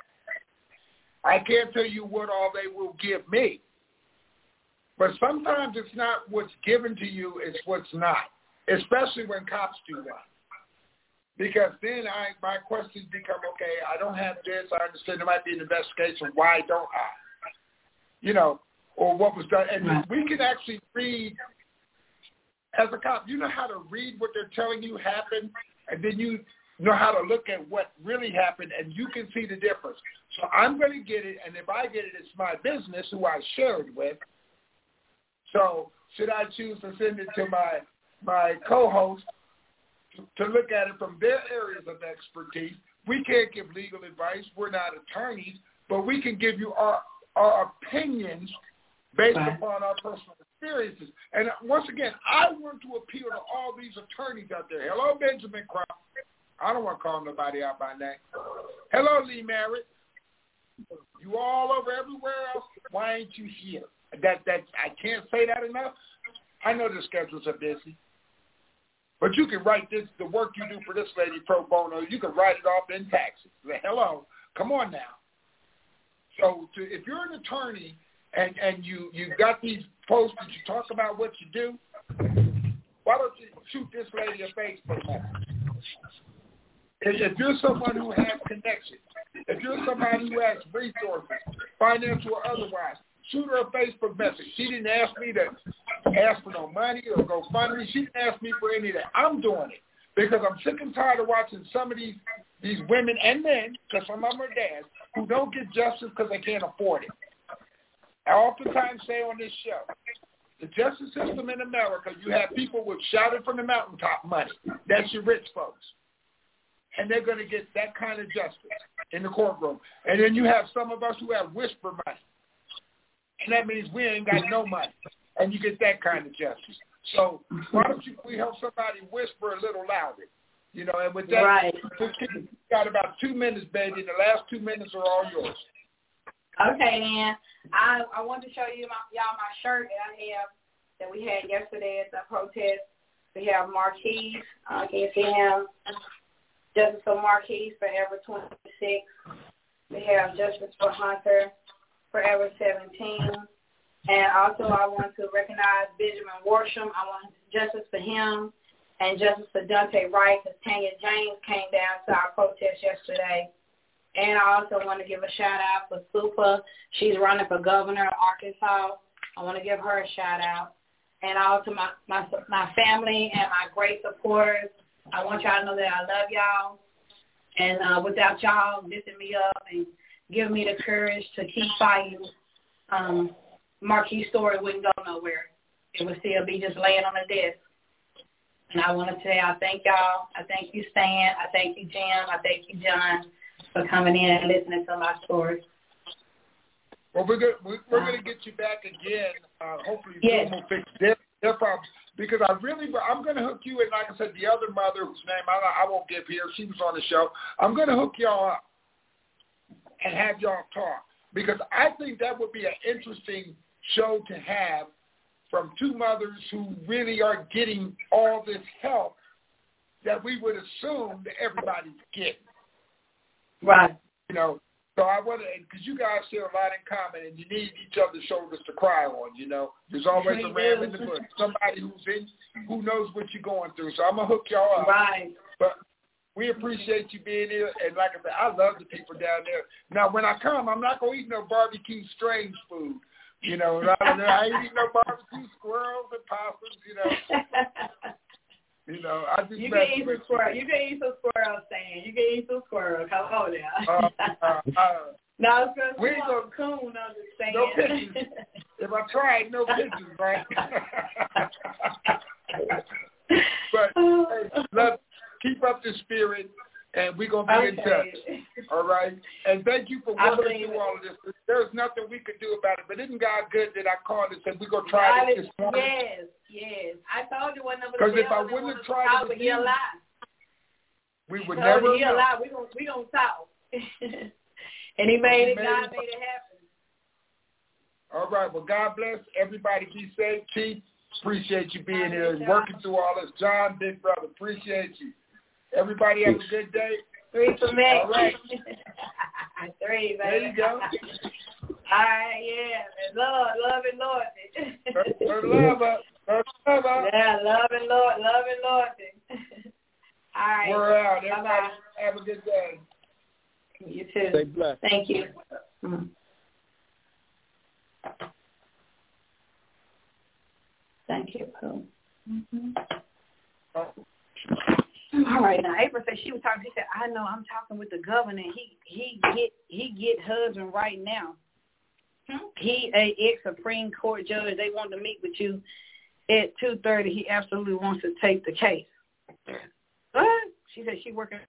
I can't tell you what all they will give me. But sometimes it's not what's given to you, it's what's not, especially when cops do that. Because then my questions become, okay, I don't have this. I understand there might be an investigation. Why don't I? You know, or what was done. And we can actually read, as a cop, you know how to read what they're telling you happened, and then you know how to look at what really happened, and you can see the difference. So I'm going to get it, and if I get it, it's my business, who I share it with. So should I choose to send it to my co-host to look at it from their areas of expertise? We can't give legal advice. We're not attorneys, but we can give you our opinions based upon our personal experiences. And once again, I want to appeal to all these attorneys out there. Hello, Benjamin Crump. I don't want to call nobody out by name. Hello, Lee Merritt. You all over everywhere else. Why ain't you here? That I can't say that enough. I know the schedules are busy. But you can write the work you do for this lady pro bono, you can write it off in taxes. Hello, come on now. So if you're an attorney and you've got these posts that you talk about what you do, why don't you shoot this lady a Facebook message? If you're someone who has connections, if you're somebody who has resources, financial or otherwise, shoot her a Facebook message. She didn't ask me to ask for no money or go fund me. She didn't ask me for any of that. I'm doing it because I'm sick and tired of watching some of these women and men, because some of them are dads, who don't get justice because they can't afford it. I oftentimes say on this show, the justice system in America, you have people with shouted from the mountaintop money. That's your rich folks. And they're going to get that kind of justice in the courtroom. And then you have some of us who have whisper money. And that means we ain't got no money. And you get that kind of justice. So why don't we help somebody whisper a little louder? You know, and with that, you got about 2 minutes, baby. The last 2 minutes are all yours. Okay, then. I want to show you y'all my shirt that we had yesterday at the protest. We have Marquise. Can you see him? Justice for Marquise, Forever 26. We have Justice for Hunter, Forever 17. And also I want to recognize Benjamin Worsham. I want justice for him and justice for Dante Wright, because Tanya James came down to our protest yesterday. And I also want to give a shout-out for Supa. She's running for governor of Arkansas. I want to give her a shout-out. and all to my family and my great supporters. I want y'all to know that I love y'all. And without y'all lifting me up and giving me the courage to keep fighting, Marquis story wouldn't go nowhere. It would still be just laying on the desk. And I want to say I thank y'all. I thank you, Stan. I thank you, Jim. I thank you, John, for coming in and listening to my story. Well, we're gonna get you back again. Hopefully, yes. Zoom will fix their problems. Because I'm going to hook you in, like I said, the other mother whose name I won't give here. She was on the show. I'm going to hook y'all up and have y'all talk, because I think that would be an interesting show to have from two mothers who really are getting all this help that we would assume that everybody's getting. Right. You know, so I want to, because you guys share a lot in common, and you need each other's shoulders to cry on. You know, there's always a ram in the bush, somebody who knows what you're going through. So I'm gonna hook y'all up. Right. But we appreciate you being here, and like I said, I love the people down there. Now, when I come, I'm not gonna eat no barbecue strange food. You know, I ain't eating no barbecue squirrels and possums. You know. You know, I just you can eat some squirrels. You can eat some squirrels, Stan. You can eat some squirrels. Come on now. No, it's because we don't coon understand. No pictures. If I tried, no pictures, right? But hey, keep up the spirit, and we're going to be in touch. All right? And thank you for working through all of this. There's nothing we could do about it. But isn't God good that I called and said we're going to try this morning? Yes. I told you one number. Because if I wouldn't have tried it, he alive. We would never. He alive. We gonna talk. And he made it. God made it happen. All right. Well, God bless everybody. Be safe, Chief. Appreciate you being here and working through all this. John, big brother, appreciate you. Everybody have a good day. 3 for me. All right. 3, baby. There you go. All right, yeah. Love and loyalty. Love her. Yeah, love and loyalty. All right. We're out. Everybody Bye-bye. have a good day. You too. Stay blessed. Thank you. Thank you, Pooh. All right. Now, April said she was talking. She said, "I know. I'm talking with the governor. He get husband right now. He a ex-Supreme Court judge. They want to meet with you at 2:30. He absolutely wants to take the case." What? She said she working